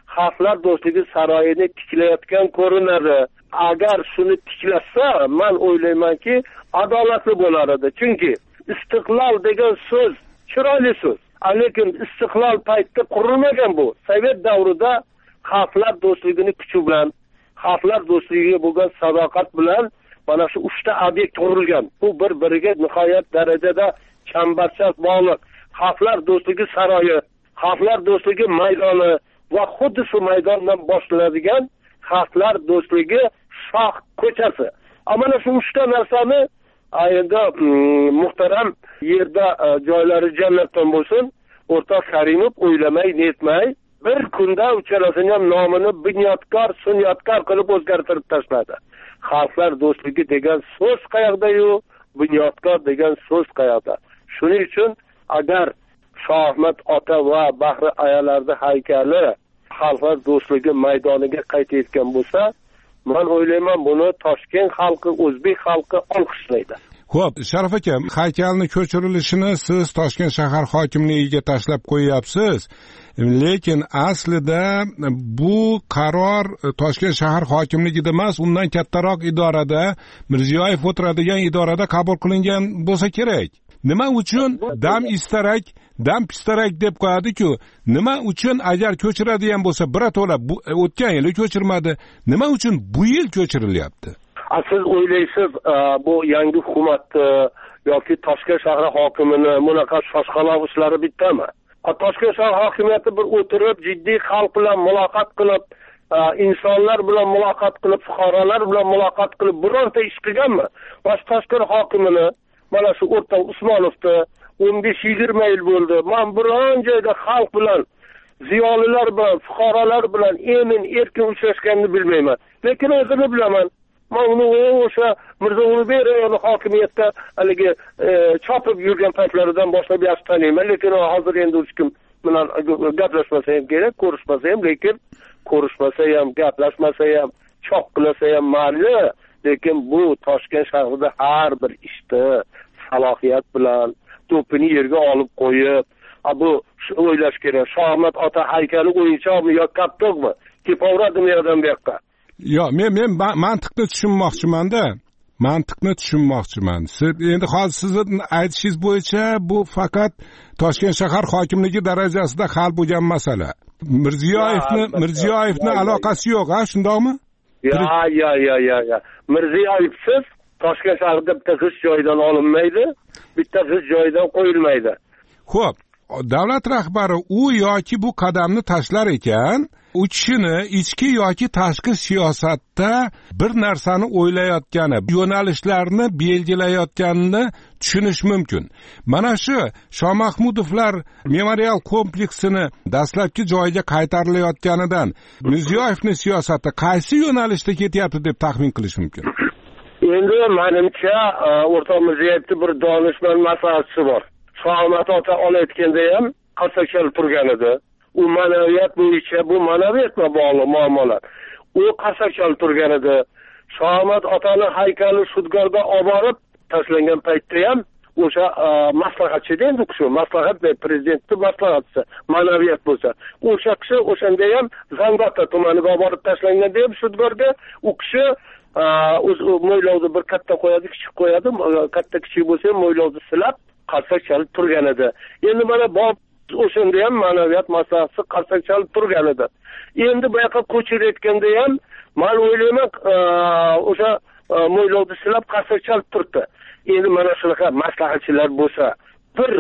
xalqlar do'stligi saroyini tiklayotgan ko'rinadi. Agar shuni tiklasa, men o'ylaymanki, adolatli bo'lar edi. Chunki istiqlol degan so'z chiroyli so'z. Lekin istiqlol paytida qurilmagan bu. Sovet davrida xalqlar do'stligini kuchi bilan, xalqlar do'stligiga bo'lgan sadoqat bilan mana shu uchta obyekt qurilgan. Bu bir-biriga nihoyat darajada chambarchas bog'liq. Xalqlar do'stligi saroyi, xalqlar do'stligi maydoni va xuddi shu maydondan boshlanadigan xalqlar do'stligi shoh ko'chasi. Mana shu uchta narsani endi muhtaram yerda joylari jannatdan bo'lsin, o'rtoq Karimov o'ylamay, netmay bir kunda uchalasini ham nomini bunyodkor, sunyotkor qilib o'zgartirib tashladi. Xalqlar do'stligi degan so'z qayoqda-yu, bunyodkor degan so'z qayoqda? Shuning uchun agar Shohmat ota va Bahri ayalarda haykali xalqlar do'stligi maydoniga qaytayotgan bo'lsa, men o'ylayman buni Toshkent xalqi, o'zbek xalqi olqishlaydi. Xo'p, Sharif aka, haykalni ko'chirilishini siz Toshkent shahar hokimligiga tashlab qo'yapsiz. Lekin aslida bu qaror Toshkent shahar hokimligida emas, undan kattaroq idorada, Mirziyoyev o'tiradigan idorada qabul qilingan bo'lsa kerak. Nima uchun dam istarak, dam pistarak deb qo'yadi-ku, nima uchun agar ko'chiradigan bo'lsa, birato'la o'tgan yili ko'chirmadi, nima uchun bu yil ko'chirilyapti? Siz o'ylaysiz, bu yangi hukumat yoki Toshkent shahar hokimini bunaqa shoshqaloq ishlari bittami? Toshkent shahar hokimiyati bir o'tirib, jiddiy xalq bilan muloqot qilib, insonlar bilan muloqot qilib, fuqarolar bilan muloqot qilib bironta ish qilganmi? Bosh Toshkent hokimini mana shu o'rtoq Usmonovni o'n besh yigirma yil bo'ldi. Men biron joyda xalq bilan, ziyolilar bilan, fuqarolar bilan emin erkin uchrashganini bilmayman. Lekin o'zini bilaman. Men uni o'sha Mirzo Ulug'bek hokimiyatda haligi chopib yurgan paytlaridan boshlab yaxshi taniyman. Lekin hozir endi hech kim bilan gaplashmasa ham kerak, ko'rishmasa ham, lekin ko'rishmasa ham, gaplashmasa ham, chop qilsa ham mayli. Lekin bu Toshkent shahrida har bir ishda salohiyat bilan to'pini yerga olib qo'yib, bu o'ylash kerak. Shohmat ota haykali o'yinchoqmi yo kaptokmi? Kepaveradimi yerdan bu yoqqa? Yo, men men mantiqni tushunmoqchiman-da. Mantiqni tushunmoqchiman. Siz endi hozir sizning aytishingiz bo'yicha bu faqat Toshkent shahar hokimligi darajasida hal bo'lgan masala. Mirziyoyevni Mirziyoyevni aloqasi yo'q, ha, shundaqmi? Ya, ya, ya, ya, ya. Mirziyoyevsiz Toshkent shahrida bitta hech joydan olinmaydi, bitta hech joydan qo'yilmaydi. Xo'p, davlat rahbari u yoki bu qadamni tashlar ekan, u kishini ichki yoki tashqi siyosatda bir narsani o'ylayotgani, yo'nalishlarni belgilayotganini tushunish mumkin. Mana shu Shohmahmudovlar memorial kompleksini dastlabki joyiga qaytarilayotganidan Mirziyoyevning siyosati qaysi yo'nalishda ketyapti deb taxmin qilish mumkin? Endi menimcha o'rtoq Mirziyoyevning bir donishmand maslahatchisi bor. Shohmat ota olayotganda ham qarsakchal turgan edi. U ma'naviyat bo'yicha, bu ma'naviyatga bog'liq muammolar. U qarsakchal turgan edi. Shohmat otani haykali Shudgorga olib borib tashlangan paytda ham o'sha maslahatchi endi kishi, maslahat va prezidentning maslahatchisi, ma'naviyat bo'lsa, o'sha kishi o'shanda ham Zangiota tumaniga olib borib tashlanganda ham Shudgorga u kishi o'z mo'ylovni bir katta qo'yadi, kichik qo'yadi, katta kichik bo'lsa ham mo'ylovni silab qarsak chalib turgan edi. Endi mana bu o'shanda ham ma'naviyat maslahatchisi qarsak chalib turgan edi. Endi bu yoqqa ko'chirayotganda ham men o'ylayman o'sha mo'ylovni silab qarsak chalib turibdi. Endi mana shunaqa maslahatchilar bo'lsa, bir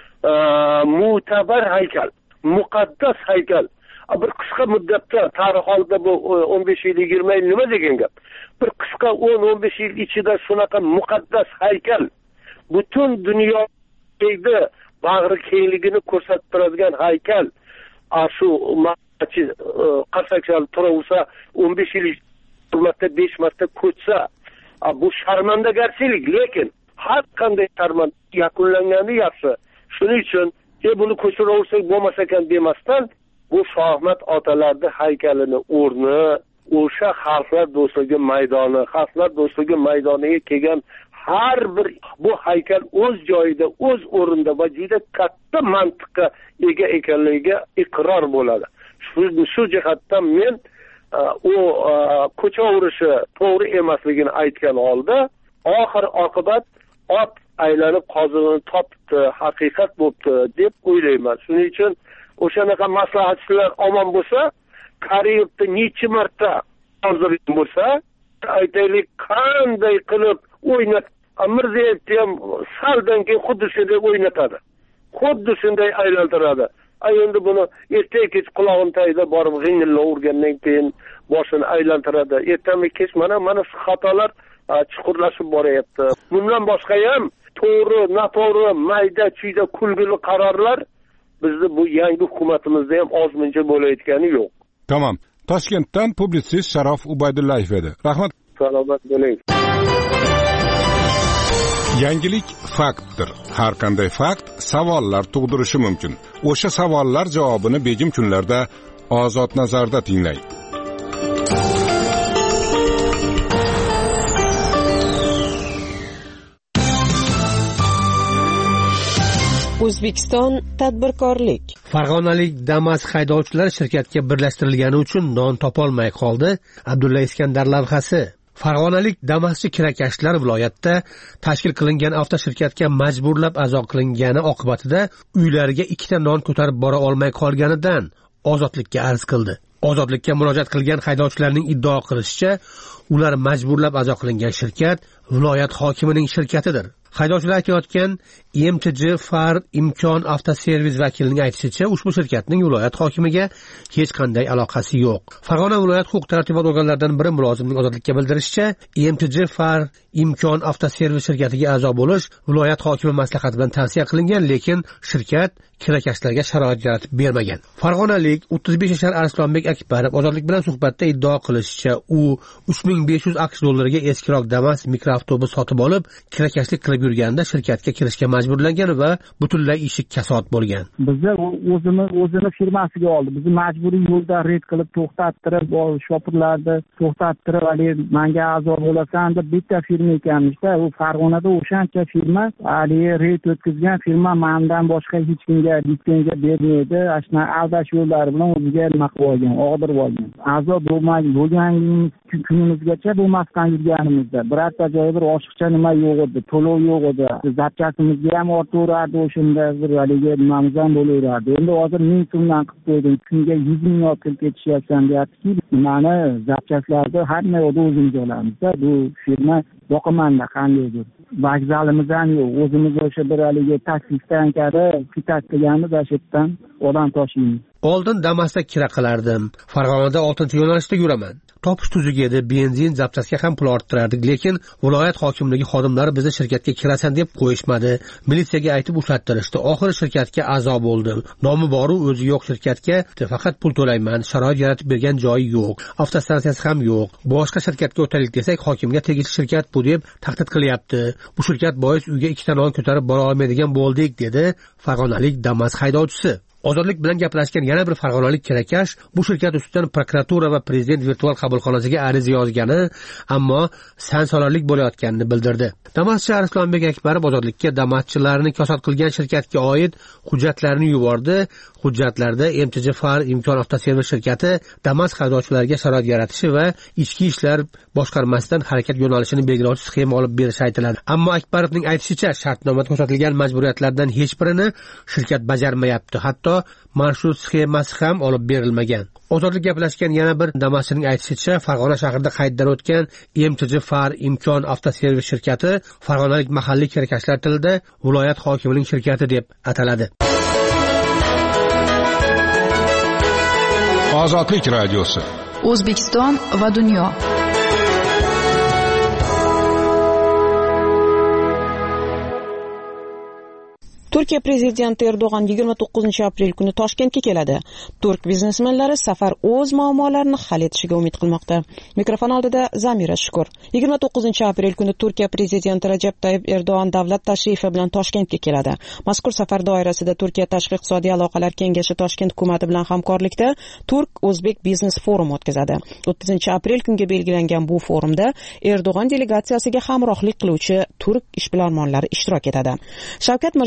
mo'tabar haykal, muqaddas haykal, bir qisqa muddatda tarix oldida bu o'n besh yil, yigirma yil nima degan gap? Bir qisqa o'n o'n besh yil ichida shunaqa muqaddas haykal butun dunyoda bag'ri kengligini ko'rsatib turadigan haykal, shu qarsak chalib turaversa, o'n besh yil marta, besh marta ko'chsa, bu sharmandagarchilik. Lekin har qanday sharmanda yakunlangani yaxshi. Shuning uchun e buni ko'chiraversak bo'lmas ekan demasdan, bu Shohmat otalarning haykalini o'rni o'sha xalqlar do'stligi maydoni, xalqlar do'stligi maydoniga kelgan har bir bu haykal o'z joyida, o'z o'rinda va juda katta mantiqqa ega ekanligiga iqror bo'ladi. shu shu jihatdan men u ko'cha urishi to'g'ri emasligini aytgan holda oxir oqibat ot aylanib qozig'ini topdi, haqiqat bo'libdi deb o'ylayman. Shuning uchun o'shanaqa maslahatchilar omon bo'lsa, Kariyevda necha marta hozir bo'lsa, aytaylik qanday qilib o'ynat Mirzayevni ham saldan keyin xuddi shunday o'ynatadi. Xuddi shunday aylantiradi. Ay endi buni ertaga kech qulog'ini tagida borib g'ingillab urgandan keyin boshini aylantiradi. Ertami kech mana mana xatolar chuqurlashib boryapti. Bundan boshqa ham to'g'ri, noto'g'ri, mayda chuyda kulgili qarorlar bizni bu yangi hukumatimizda ham ozmuncha bo'layotgani yo'q. Tamam. Toshkentdan publitsist Sharof Ubaydullayev edi. Rahmat. Salomat bo'ling. Yangilik faktdir. Har qanday fakt savollar tug'dirishi mumkin. O'sha savollar javobini begim kunlarda Ozod nazarda tinglang. O'zbekiston tadbirkorlik. Farg'onalik Damas haydovchilar shirkatga birlashtirilgani uchun non topolmay qoldi. Abdulla Iskandar lavhasi. Farg'onalik Damaschi kirakashlar viloyatda tashkil qilingan avtoshirkatga majburlab a'zo qilingani oqibatida uylariga ikkita non ko'tarib bora olmay qolganidan ozodlikka arz qildi. Ozodlikka murojaat qilgan haydovchilarning iddao qilishicha, ular majburlab a'zo qilingan shirkat viloyat hokimining shirkatidir. Haydovchilar aytayotgan M T J Far Imkon avtoservis vakilining aytishicha, ushbu shirkatning viloyat hokimiga hech qanday aloqasi yo'q. Farg'ona viloyat huquq-tartibot organlaridan biri mulozimning ozodlikka bildirishicha, M T J Far Imkon avtoservis shirkatiga a'zo bo'lish viloyat hokimi maslahati bilan tavsiya qilingan, lekin shirkat kirakashlarga sharoit yaratib bermagan. Farg'onalik o'ttiz besh yashar Arslonbek Akbarov ozodlik bilan suhbatda iddao qilishicha, u uch ming besh yuz AQSh dollariga eskiroq Damas mikroavtobus sotib olib, kirakashlik qilib yurganda shirkatga kirishga majburlangan va butunlay ishi kasod bo'lgan. Bizni o'zini o'zini firmasiga oldi. Bizni majburiy yo'lda red qilib to'xtattirib, shopirlarni to'xtattirib, "Ali, menga a'zo bo'lasan" deb bitta firma ekanmiz-da. U Farg'onada o'shancha firma, Ali red o'tkazgan firma mendan boshqa hech kimga litsenziya bermaydi. Ashna aldash yo'llari bilan o'ziga nima qilib olgan, og'dirib olgan. A'zo bo'lmay bo'lganimiz kunimizgacha bo'lmasdan yurganimizda birorta joyda bir oshiqcha nima yo'q edi, to'lov yo'q edi. Zapchasimizga ham ortaverardi, o'shanda bir haligi nimamiz ham bo'laverardi. Endi hozir ming so'mdan qilib qo'ydim, kunga yuz ming olib kelib ketishyapsan deyapti. Mani zapchaslarni hamma yoqda o'zimiz olamiz-da. Bu firma boqimanda qandaydir. Vokzalimiz ham yo'q. O'zimiz o'sha bir haligi taksi stansiyada pitat qilganmiz, ashitdan odam toshiymiz. Oldin Damasda kira qilardim. Farg'onada oltinchi yo'nalishda yuraman. Topish tuzuk edi, benzin, zapchasga ham pul orttirardik, lekin viloyat hokimligi xodimlari bizni shirkatga kirasan deb qo'yishmadi. Militsiyaga aytib ushlattirishdi. Oxiri shirkatga a'zo bo'ldim. Nomi boru o'zi yo'q shirkatga faqat pul to'layman. Sharoit yaratib bergan joyi yo'q. Avtostansiyasi ham yo'q. Boshqa shirkatga o'taylik desak, hokimga tegishli shirkat bu deb tahdid qilyapti. Bu shirkat bois uyga ikkita non ko'tarib bora olmaydigan bo'ldik, dedi farg'onalik Damas haydovchisi. Ozodlik bilan gaplashgan yana bir farg'onalik kirakash bu shirkat ustidan prokuratura va prezident virtual qabulxonasiga ariza yozgani, ammo sansolarlik bo'layotganini bildirdi. Damaschi Arslonbek Akbarov ozodlikka Damaschilarni kasod qilgan shirkatga oid hujjatlarni yubordi. Hujjatlarda M T J Far Imkon avtoservis shirkati Damas haydovchilariga sharoit yaratishi va ichki ishlar boshqarmasidan harakat yo'nalishini belgilovchi sxema olib berishi aytiladi. Ammo Akbarovning aytishicha, shartnomada ko'rsatilgan majburiyatlardan hech birini shirkat bajarmayapti. Hatto marshrut sxemasi ham olib berilmagan. Ozodlik gaplashgan yana bir Damaschining aytishicha, Farg'ona shahrida qayddan o'tgan M T J Far Imkon avtoservis shirkati farg'onalik mahalliy kirakashlar tilida viloyat hokimining shirkati deb ataladi. Ozodlik radiosi. O'zbekiston va dunyo. Turkiya prezidenti Erdo'g'an yigirma to'qqizinchi aprel kuni Toshkentga keladi. Turk biznesmenlari safar o'z muammolarini hal etishiga umid qilmoqda. Mikrofon oldida Zamira Shukur. yigirma to'qqizinchi aprel kuni Turkiya prezidenti Rajab Tayyip Erdo'g'an davlat tashrifi bilan Toshkentga keladi. Mazkur safar doirasida Turkiya tashqi iqtisodiy aloqalar kengashi Toshkent hukumati bilan hamkorlikda Turk-O'zbek biznes forumi o'tkazadi. o'ttizinchi aprel kunga belgilangan bu forumda Erdo'g'an delegatsiyasiga hamrohlik qiluvchi turk ishbilarmonlari ishtirok etadi. Shavkat Mirziyoyev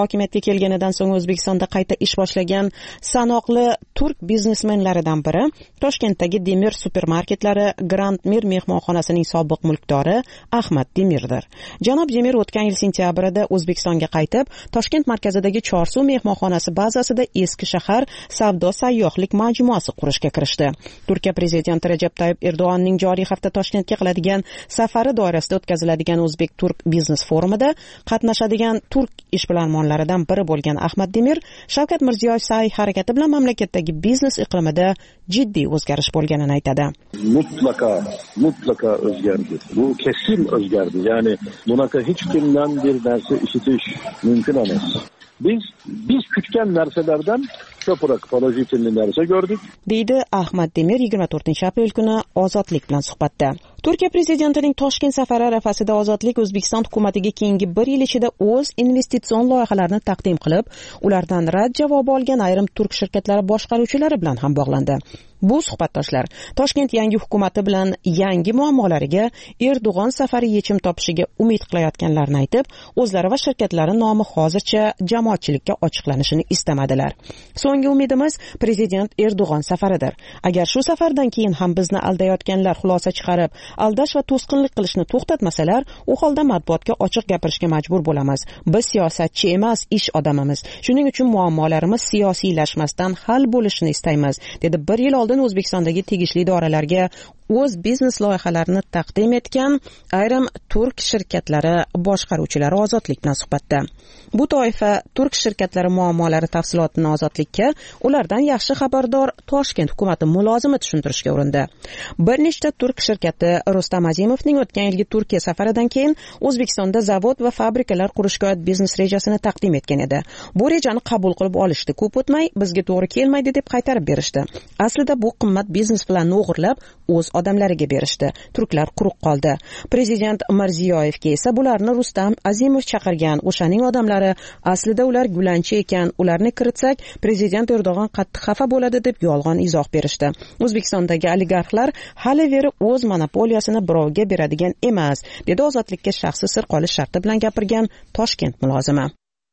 hokimiyatga kelganidan so'ng O'zbekistonda qayta ish boshlagan sanoqli turk biznesmenlaridan biri Toshkentdagi Demir supermarketlari Grand Mir mehmonxonasining sobiq mulkdori Ahmad Demirdir. Janob Demir o'tgan yil sentyabrida O'zbekistonga qaytib, Toshkent markazidagi Chorsuv mehmonxonasi bazasida eski shahar savdo sayyohlik majmuasi qurishga kirishdi. Turkiya prezidenti Rajab Tayyip Erdo'g'onning joriy hafta Toshkentga qiladigan safari doirasida o'tkaziladigan O'zbek-Turk biznes forumida qatnashadigan turk ishbilarmonlaridan biri bo'lgan Ahmad Demir Shavkat Mirziyoyev sa'y-harakati bilan mamlakatdagi biznes iqlimida jiddiy o'zgarish bo'lganini aytadi. Mutlaka, mutlaka o'zgardi. Bu kesin o'zgardi. Ya'ni bunaqa hech kimdan bir narsa eshitish mumkin emas. Biz biz kutgan narsalardan ko'proq pozitiv narsa ko'rdik, deydi Ahmad Demir yigirma to'rtinchi aprel kuni Ozodlik bilan suhbatda. Turkiya prezidentining Toshkent safari arafasida Ozodlik O'zbekiston hukumatiga keyingi bir yil ichida o'z investitsion loyihalarini taqdim qilib, ulardan rad javobi olgan ayrim turk shirkatlari boshqaruvchilari bilan ham bog'landi. Bu suhbatdoshlar Toshkent yangi hukumati bilan yangi muammolariga Erdo'g'on safari yechim topishiga umid qilayotganlarni aytib, o'zlari va shirkatlari nomi hozircha jamoatchilikka ochiqlanishini istamadilar. So'nggi umidimiz prezident Erdo'g'on safaridir. Agar shu safardan keyin ham bizni aldayotganlar xulosa chiqarib, aldash va to'sqinlik qilishni to'xtatmasalar, u holda matbuotga ochiq gapirishga majbur bo'lamiz. Biz siyosatchi emas, ish odamimiz. Shuning uchun muammolarimiz siyosiylashmasdan hal bo'lishini istaymiz, dedi bir yil oldin O'zbekistondagi tegishli idoralarga o'z biznes loyihalarini taqdim etgan ayrim turk shirkatlari boshqaruvchilari Ozodlik bilan suhbatda. Bu toifa turk shirkatlari muammolari tafsilotini Ozodlikka ulardan yaxshi xabardor Toshkent hukumati mulozimi tushuntirishga urindi. Bir nechta turk shirkati Rustam Azimovning o'tgan yilgi Turkiya safaridan keyin O'zbekistonda zavod va fabrikalar qurishga oid biznes rejasini taqdim etgan edi. Bu rejani qabul qilib olishdi. Ko'p o'tmay bizga to'g'ri kelmaydi deb qaytarib berishdi. Aslida bu qimmat biznes planni o'g'irlab o'z odamlariga berishdi. Turklar quruq qoldi. Prezident Mirziyoyevga esa bularni Rustam Azimov chaqirgan o'shaning odamlari, aslida ular gulanchi ekan, ularni kiritsak prezident Erdo'g'on qattiq xafa bo'ladi deb yolg'on izoh berishdi. O'zbekistondagi oligarxlar hali veri o'z monopoliyasini birovga beradigan emas, dedi Ozodlikka shaxsiy sir qolish sharti bilan gapirgan Toshkent mulozimi.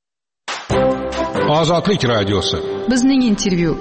Ozodlik radiosi. Bizning intervyu.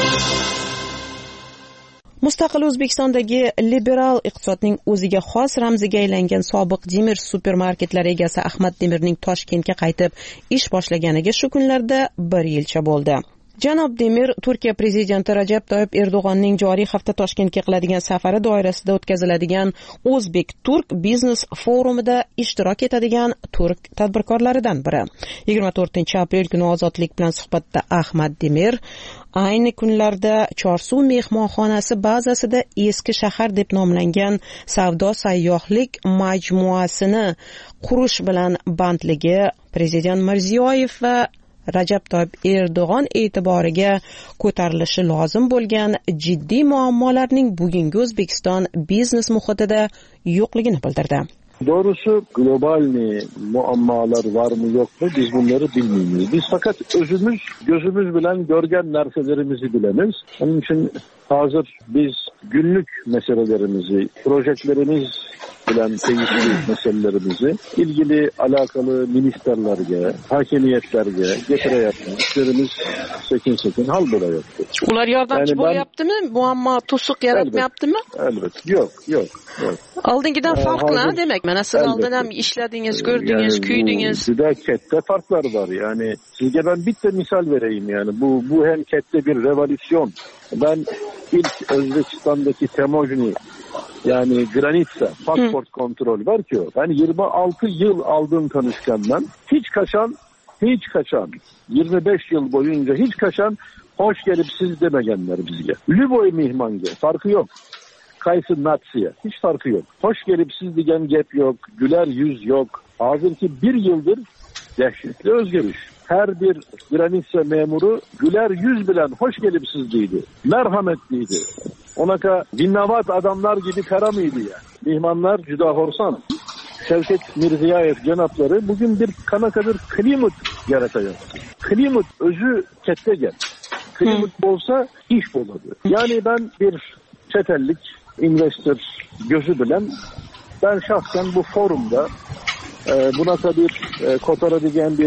Mustaqil O'zbekistondagi liberal iqtisodning o'ziga xos ramziga aylangan sobiq Demir supermarketlari egasi Ahmad Demirning Toshkentga qaytib ish boshlaganiga shu kunlarda bir yilcha bo'ldi. Janob Demir Turkiya prezidenti Rajab Tayyip Erdo'g'onning joriy hafta Toshkentga qiladigan safari doirasida o'tkaziladigan O'zbek-Turk biznes forumida ishtirok etadigan turk tadbirkorlaridan biri. yigirma to'rtinchi aprel kuni Ozodlik bilan suhbatda Ahmad Demir ayni kunlarda Chorsuv mehmonxonasi bazasida eski shahar deb nomlangan savdo sayyohlik majmuasini qurish bilan bandligi prezident Mirziyoyev va Rajab Tayyip Erdo'g'on e'tiboriga ko'tarilishi lozim bo'lgan jiddiy muammolarning bugungi O'zbekiston biznes muhitida yo'qligini bildirdi. Doğrusu global muammalar var mı yok mu biz bunları bilmiyoruz. Biz fakat özümüz gözümüz bilen görgen narselerimizi bilemiz. Onun için hazır biz günlük meselelerimizi, projelerimiz bilen teyitli meselelerimizi ilgili alakalı ministerlerge, hakimiyetlerge getireyapmiz. İşlerimiz sekin sekin hal bo'layapti. Ular yordamchi yani bo'lyaptimi? Muammo to'siq yaratmayaptimi? Elbette. Yok, yok, yok. Oldingidan farqi nima demak? Mana siz oldin ham ishladingiz, ko'rdingiz, yani, kuydingiz. Juda katta farklar var. Yani sizge ben bitta misal vereyim yani. Bu bu hem katta bir revolüsyon. Ben ilk Özbekistan'daki Temojni yani Granitsa pasport hmm. kontrol var ki o. Ben yirmi altı yıl aldığım tanışkandan hiç kaçan, hiç kaçan yirmi beş yıl boyunca hiç kaçan hoş gelip siz demegenler bizge. Lüboy mihmange farkı yok. Kaysı Natsi'ye hiç farkı yok. Hoş gelip siz diyen gep yok, güler yüz yok. Hazır ki bir yıldır dehşetli özgürüş. Her bir Granitsa memuru güler yüz bilen hoş gelip siz deydi. Merhametliydi. Onaka dinnavat adamlar gibi kara mıydı ya? Mihmanlar cüda horsan. Şevket Mirziyoyev cenapları bugün bir kanakadır klimat yaratacak. Klimat özü kette gel. Klimat bolsa iş boladı. Yani ben bir çetellik investor gözü bilen ben şahsen bu forumda e, buna tabi e, kotara diyen bir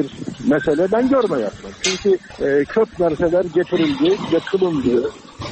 mesele ben görmeyapman. Çünkü e, köp narsalar getirildi, getirildi.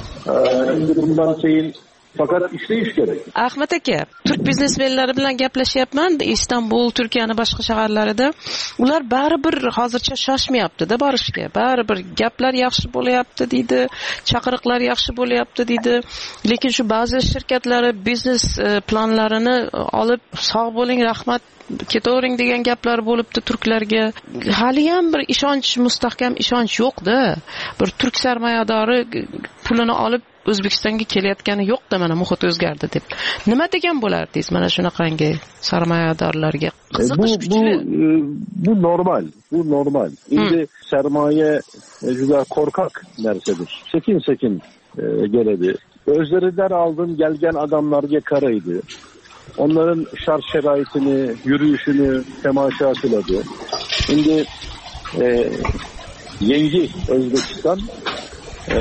E, bundan keyin fakat işleyiş gerek. Ahmet aka, Türk biznesmenlari bilan gaplashyapman. Istanbul, Turkiyaning boshqa shaharlarida. Ular baribir hozircha shoshmayapti-da borishga. Baribir gaplar yaxshi bo'layapti deydi, chaqiriqlar yaxshi bo'layapti deydi. Lekin shu ba'zi shirkatlari biznes planlarini olib, sog' bo'ling, rahmat, ketavering degan gaplar bo'libdi turklarga. Hali ham bir ishonch, mustahkam ishonch yo'q-da. Bir turk sarmoyadori pulini olib O'zbekistonga kelayotgani yo'q-da, mana muhit o'zgardi deb. Nima degan bo'lardingiz mana shunaqangi sarmoyadorlarga? Qiziqish kuchli. Bu, bu normal, bu normal. Endi sermaye juda korkak narsadir. Sekin sekin e, geledi. Özlerinden aldın gelgen adamlarga karaydı. Onların şart şeraitini, yürüyüşünü temaşa kıladı. Şimdi e, yengi Özbekistan e,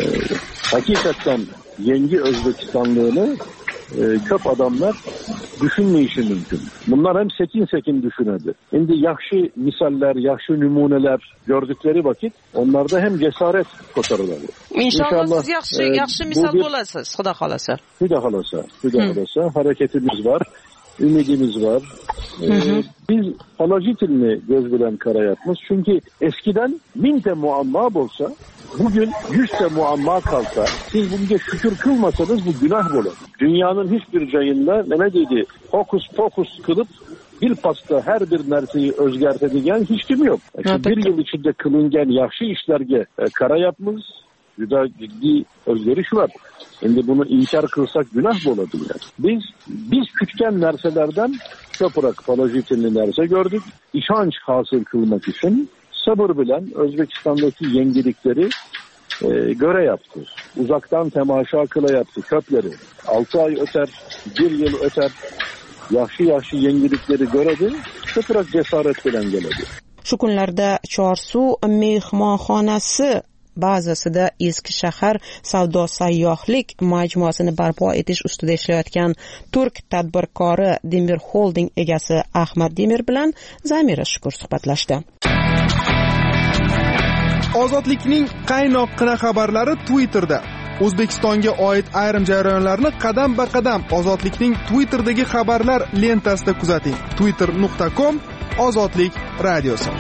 hakikaten yengi Özbekistanlığını e, köp adamlar düşünmeyişi mümkün. Bunlar hem sekin sekin düşünedi. Şimdi yaxşı misaller, yaxşı numuneler gördükleri vakit onlarda hem cesaret kotarılır. İnşallah, İnşallah siz yaxşı, e, yaxşı misal bir, bolasınız. Xudo xolasa. Xudo xolasa. Xudo xolasa. Hareketimiz var. Ümidimiz var. Ee, hı hı. Biz Palajitilni göz bilen karayatmız. Çünkü eskiden minte muamma olsa, bugün yüzte muamma kalsa, siz bugün şükür kılmasanız bu günah olur. Dünyanın hiçbir cayında ne dedi? Hokus pokus kılıp bir pasta her bir narseyi özgertedigen hiç kim yok. İşte bir yıl içinde kılıngen yaxşı işlerge e, kara yapmız. Juda ciddi özgeriş var. Şimdi bunu inkar kılsak günah mı olabilir? Biz biz küçken narselerden köpürak Palajitilni narse gördük. İşanç hasıl kılmak için sabır bilen Özbekistan'daki yengilikleri e, göre yaptı. Uzaktan temaşa kıla yaptı köpleri. Altı ay öter, bir yıl öter. Yaxşı yaxşı yengilikleri göredi. Köpürak cesaret bilen geledi. Shu kunlarda Chorsu mehmonxonasi bazasida eski shahar savdo sayyohlik majmuasini barpo etish ustida ishlayotgan turk tadbirkori Demir Holding egasi Ahmad Demir bilan Zamira Shukur suhbatlashdi. Ozodlikning qaynoqqina xabarlari Twitterda. O'zbekistonga oid ayrim jarayonlarni qadam-ba-qadam Ozodlikning Twitterdagi xabarlar lentasida kuzating. twitter nuqta com Ozodlik radiosi.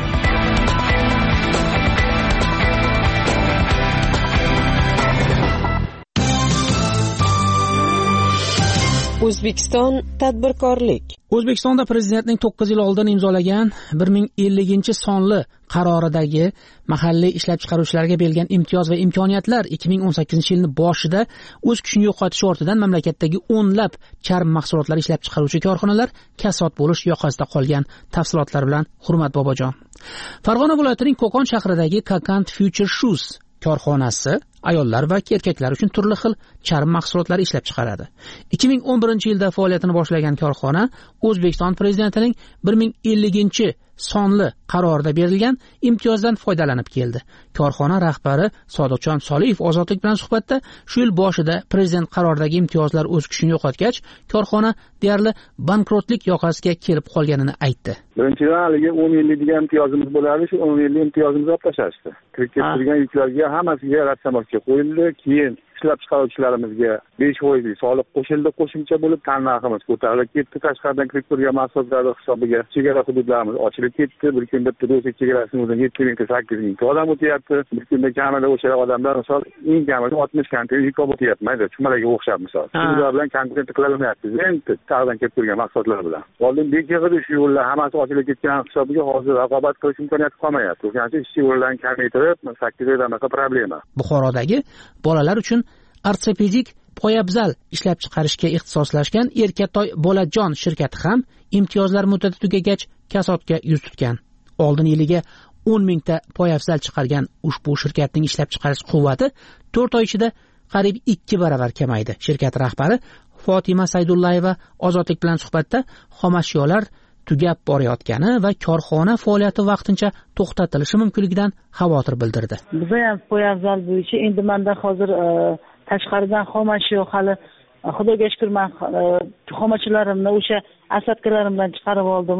O'zbekiston tadbirkorlik. O'zbekistonda prezidentning to'qqiz yil oldin imzolagan bir ming ellinchi sonli qaroridagi mahalliy ishlab chiqaruvchilarga berilgan imtiyoz va imkoniyatlar ikki ming o'n sakkizinchi yilning boshida o'z kuchini yo'qotishi ortidan mamlakatdagi o'nlab charm mahsulotlar ishlab chiqaruvchi korxonalar kasod bo'lish yoqasida qolgan. Tafsilotlar bilan Hurmat Bobojon. Farg'ona viloyatining Qo'qon shahridagi Kakant Future Shoes korxonasi ayollar va erkaklar uchun turli xil charm mahsulotlari ishlab chiqaradi. ikki ming o'n birinchi yilda faoliyatini boshlagan korxona O'zbekiston prezidentining bir ming ellinchi sonli qarorida berilgan imtiyozdan foydalanib keldi. Korxona rahbari Sodiqjon Soliyev Ozodlik bilan suhbatda shu yil boshida prezident qaroridagi imtiyozlar o'z kuchini yo'qotgach, korxona deyarli bankrotlik yoqasiga kelib qolganini aytdi. Birinchidan haligi o'n yillik degan imtiyozimiz bo'lardi, shu o'n yillik imtiyozimizni olib tashlashdi. Kirib kelgan yuklarga hammasiga rassamotga qo'yildi, keyin ishlab chiqaruvchilarimizga besh foizli soliq qo'shildi, qo'shimcha bo'lib tannarximiz ko'tarilib ketdi. Tashqaridan kirib turgan mahsulotlar hisobiga chegara hududlarimiz ochilib ketdi. Bir kunda Rossiya chegarasining o'zidan yetti ming sakkiz ming odam o'tyapti. Bir kunda kamida o'sha odamlar misol eng kamida oltmish konteyner yuk olib o'tyapti. Mayda chumalarga o'xshab misol. Ular bilan konkurent qilaolmayapmiz. Endi tag'dan kelib turgan mahsulotlar bilan. Oldin bekig'ida shu yo'llar hammasi ochilib ketgan hisobiga hozir raqobat qilish imkoniyati qolmayapti. O'shaning uchun ishchi yo'llarni kamaytirib sakkiz oydan problema. Buxorodagi bolalar uchun ortopedik poyabzal ishlab chiqarishga ixtisoslashgan Erkatoy Bolajon shirkati ham imtiyozlar muddati tugagach kasodga yuz tutgan. Oldin yiliga o'n mingta poyabzal chiqargan ushbu shirkatning ishlab chiqarish quvvati to'rt oy ichida qariyb ikki baravar kamaydi. Shirkat rahbari Fotima Saydullayeva Ozodlik bilan suhbatda xomashyolar tugab borayotgani va korxona faoliyati vaqtincha to'xtatilishi mumkinligidan xavotir bildirdi. Biz ham poyabzal bo'yicha endi menda hozir tashqaridan xomashyo hali xudoga shukr men xomashyolarimni o'sha asatkalarimdan chiqarib oldim.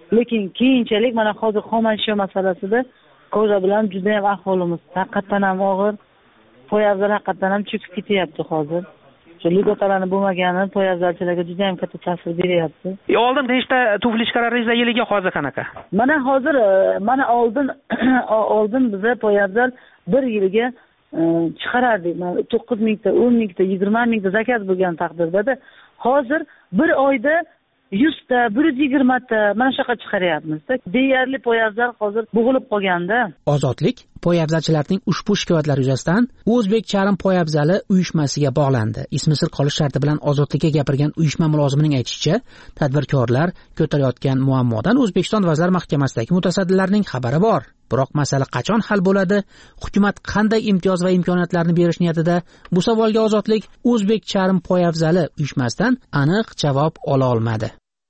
lekin keyinchalik mana hozir xomashyo masalasida ko'za bilan juda ham ahvolimiz haqiqatdan ham og'ir. Poyabzal haqiqatdan ham cho'kib ketyapti hozir. Shu ligotalarni bo'lmagani poyabzalchilarga juda ham katta ta'sir beryapti. E, oldin nechta tuflichkalaringiz yiliga hozir qanaqa? Mana hozir mana oldin oldin biza poyabzal bir yilga chiqarardik. to'qqiz mingta, o'n mingta, yigirma mingta zakaz bo'lgan taqdirda hozir bir oyda yuzta, bir yuz yigirmata mana shunaqa chiqaryapmiz-da. Deyarli poyabzal hozir bo'g'ilib qolganda. Ozodlik poyabzalchilarning ushbu shikoyatlari yuzasidan O'zbek charm poyabzali uyushmasiga bog'landi. Ismi sir qolish sharti bilan Ozodlikka gapirgan uyushma mulozimining aytishicha, tadbirkorlar ko'tarayotgan muammodan O'zbekiston Vazirlar Mahkamasidagi mutasaddilarning xabari bor. Biroq masala qachon hal bo'ladi? Hukumat qanday imtiyoz va imkoniyatlarni berish niyatida? Bu savolga Ozodlik O'zbek charm poyabzali uyushmasidan aniq javob ola olmadi.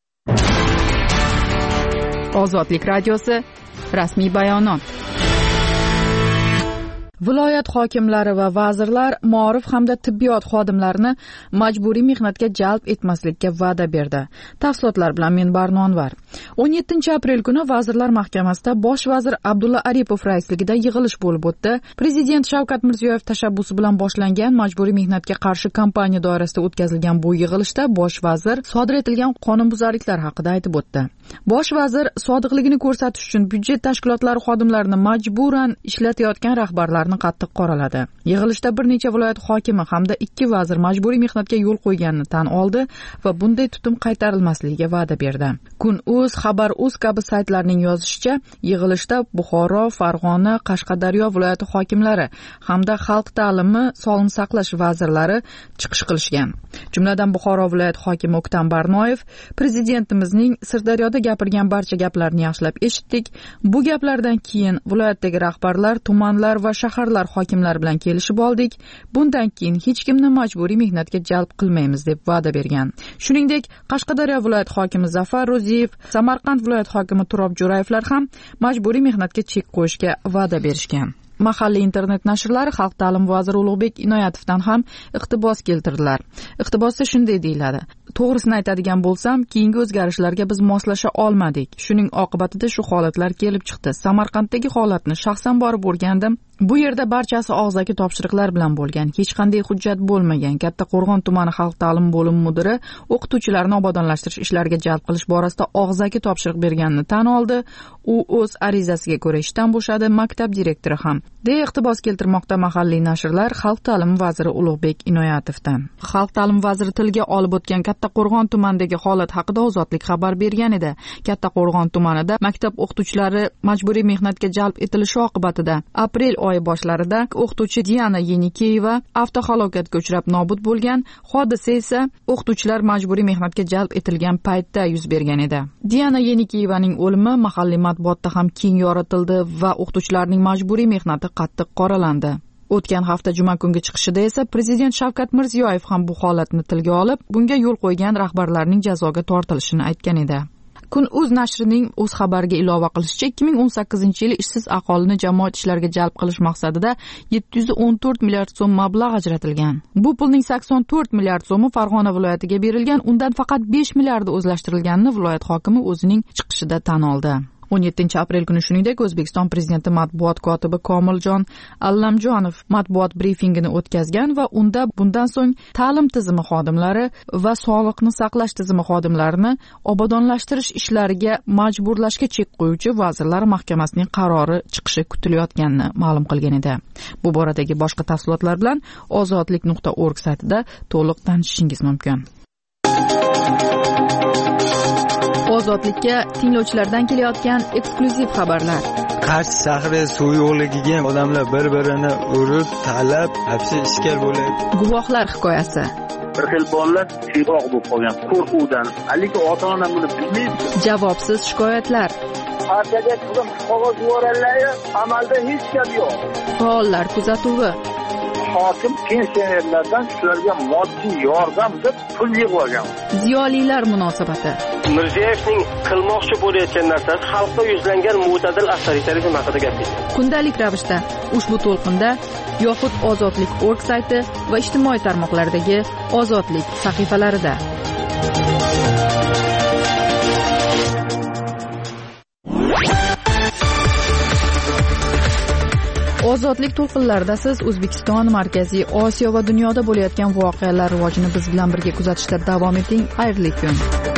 Ozodlik radiosi rasmiy bayonot. Viloyat hokimlari va vazirlar ma'rif hamda tibbiyot xodimlarini majburiy mehnatga jalb etmaslikka va'da berdi. Tafsilotlar bilan men Barnonvar. o'n yettinchi aprel kuni Vazirlar Mahkamasida bosh vazir Abdulla Aripov raisligida yig'ilish bo'lib o'tdi. Prezident Shavkat Mirziyoyev tashabbusi bilan boshlangan majburiy mehnatga qarshi kampaniya doirasida o'tkazilgan bu yig'ilishda bosh vazir sodir etilgan qonunbuzarliklar haqida aytib o'tdi. Bosh vazir sodiqligini ko'rsatish uchun byudjet tashkilotlari xodimlarini majburan ishlatayotgan rahbarlarni qattiq qoraladi. Yig'ilishda bir necha viloyat hokimi hamda ikki vazir majburiy mehnatga yo'l qo'yganini tan oldi va bunday tutum qaytarilmasligiga va'da berdi. Kun.uz, Xabar.uz kabi saytlarning yozishicha, yig'ilishda Buxoro, Farg'ona, Qashqadaryo viloyati hokimlari hamda xalq ta'limi, sog'liqni saqlash vazirlari chiqish qilishgan. Jumladan Buxoro viloyati hokimi O'ktam Barnoyev prezidentimizning Sirdaryoda gapirgan barcha gaplarni yaxshilab eshitdik. Bu gaplardan keyin viloyatdagi rahbarlar, tumanlar va shaharlar hokimlari bilan kelishib oldik. Bundan keyin hech kimni majburiy mehnatga jalb qilmaymiz deb va'da bergan. Shuningdek, Qashqadaryo viloyat hokimi Zafar Ro'ziyev, Samarqand viloyat hokimi Turob Jo'rayevlar ham majburiy mehnatga chek qo'yishga va'da berishgan. Mahalliy internet nashrlari xalq ta'limi vaziri Ulug'bek Inoyatovdan ham iqtibos keltirdilar. Iqtibosda shunday deyiladi: To'g'risini aytadigan bo'lsam, keyingi o'zgarishlarga biz moslasha olmadik. Shuning oqibatida shu holatlar kelib chiqdi. Samarqanddagi holatni shaxsan borib o'rgandim. Bu yerda barchasi og'zaki topshiriqlar bilan bo'lgan. Hech qanday hujjat bo'lmagan. Kattaqo'rg'on tumani xalq ta'limi bo'limi mudiri o'qituvchilarni obodonlashtirish ishlariga jalb qilish borasida og'zaki topshiriq berganini tan oldi. U o'z arizasiga ko'ra ishdan bo'shadi, maktab direktori ham. deya iqtibos keltirmoqda mahalliy nashrlar xalq ta'limi vaziri Ulug'bek Inoyatovdan. Xalq ta'limi vaziri tilga olib o'tgan Kattaqo'rg'on tumanidagi holat haqida Ozodlik xabar bergan edi. Kattaqo'rg'on tumanida maktab o'qituvchilari majburiy mehnatga jalb etilishi oqibatida aprel oyi boshlarida o'qituvchi Diana Yenikeyeva avtohalokatga uchrab nobud bo'lgan. Hodisa esa o'qituvchilar majburiy mehnatga jalb etilgan paytda yuz bergan edi. Diana Yenikeyevaning o'limi mahalliy matbuotda ham keng yoritildi va o'qituvchilarning majburiy mehnati qattiq qoralandi. O'tgan hafta juma kungi chiqishida esa prezident Shavkat Mirziyoyev ham bu holatni tilga olib, bunga yo'l qo'ygan rahbarlarning jazoga tortilishini aytgan edi. Kun.uz nashrining o'z xabariga ilova qilishicha, ikki ming o'n sakkizinchi yil ishsiz aholini jamoat ishlariga jalb qilish maqsadida yetti yuz o'n to'rt milliard so'm mablag' ajratilgan. Bu pulning sakson to'rt milliard so'mi Farg'ona viloyatiga berilgan, undan faqat besh milliardi o'zlashtirilganini viloyat hokimi o'zining chiqishida tan oldi. o'n yettinchi aprel kuni shuningdek O'zbekiston prezidenti matbuot kotibi Komiljon Allamjonov matbuot brifingini o'tkazgan va unda bundan so'ng ta'lim tizimi xodimlari va sog'liqni saqlash tizimi xodimlarini obodonlashtirish ishlariga majburlashga chek qo'yuvchi Vazirlar Mahkamasining qarori chiqishi kutilayotganini ma'lum qilgan edi. Bu boradagi boshqa tafsilotlar bilan ozodlik nuqta org saytida to'liq tanishishingiz mumkin. Ozodlikka tinglovchilardan kelayotgan eksklyuziv xabarlar. Qarshi shahri suv yo'qligiga odamlar bir-birini urib, talab, hapsi ishkal bo'lyapti. Guvohlar hikoyasi. Bir xil bolalar siyroq bo'lib qolgan qo'rquvdan, haligi ota-ona buni bilmaydi. Javobsiz shikoyatlar. Partiyaga turib qog'oz yuborganlar, amalda hech gap yo'q. Faollar kuzatuvi. Hokim pensionerlardan shularga moddiy yordam deb pul yig'ib. Ziyolilar munosabati. Mirziyoyevning qilmoqchi bo'layotgan narsasi xalqqa yuzlangan mo'tadil avtoritarizm haqida gapirdi. Kundalik ravishda ushbu to'lqinda yoxud ozodlik nuqta org sayti va ijtimoiy tarmoqlardagi Ozodlik sahifalarida. ozodlik to'lqinlarida siz O'zbekiston, Markaziy Osiyo va dunyoda bo'layotgan voqealar rivojini biz bilan birga kuzatishda davom eting. Xayrli kun.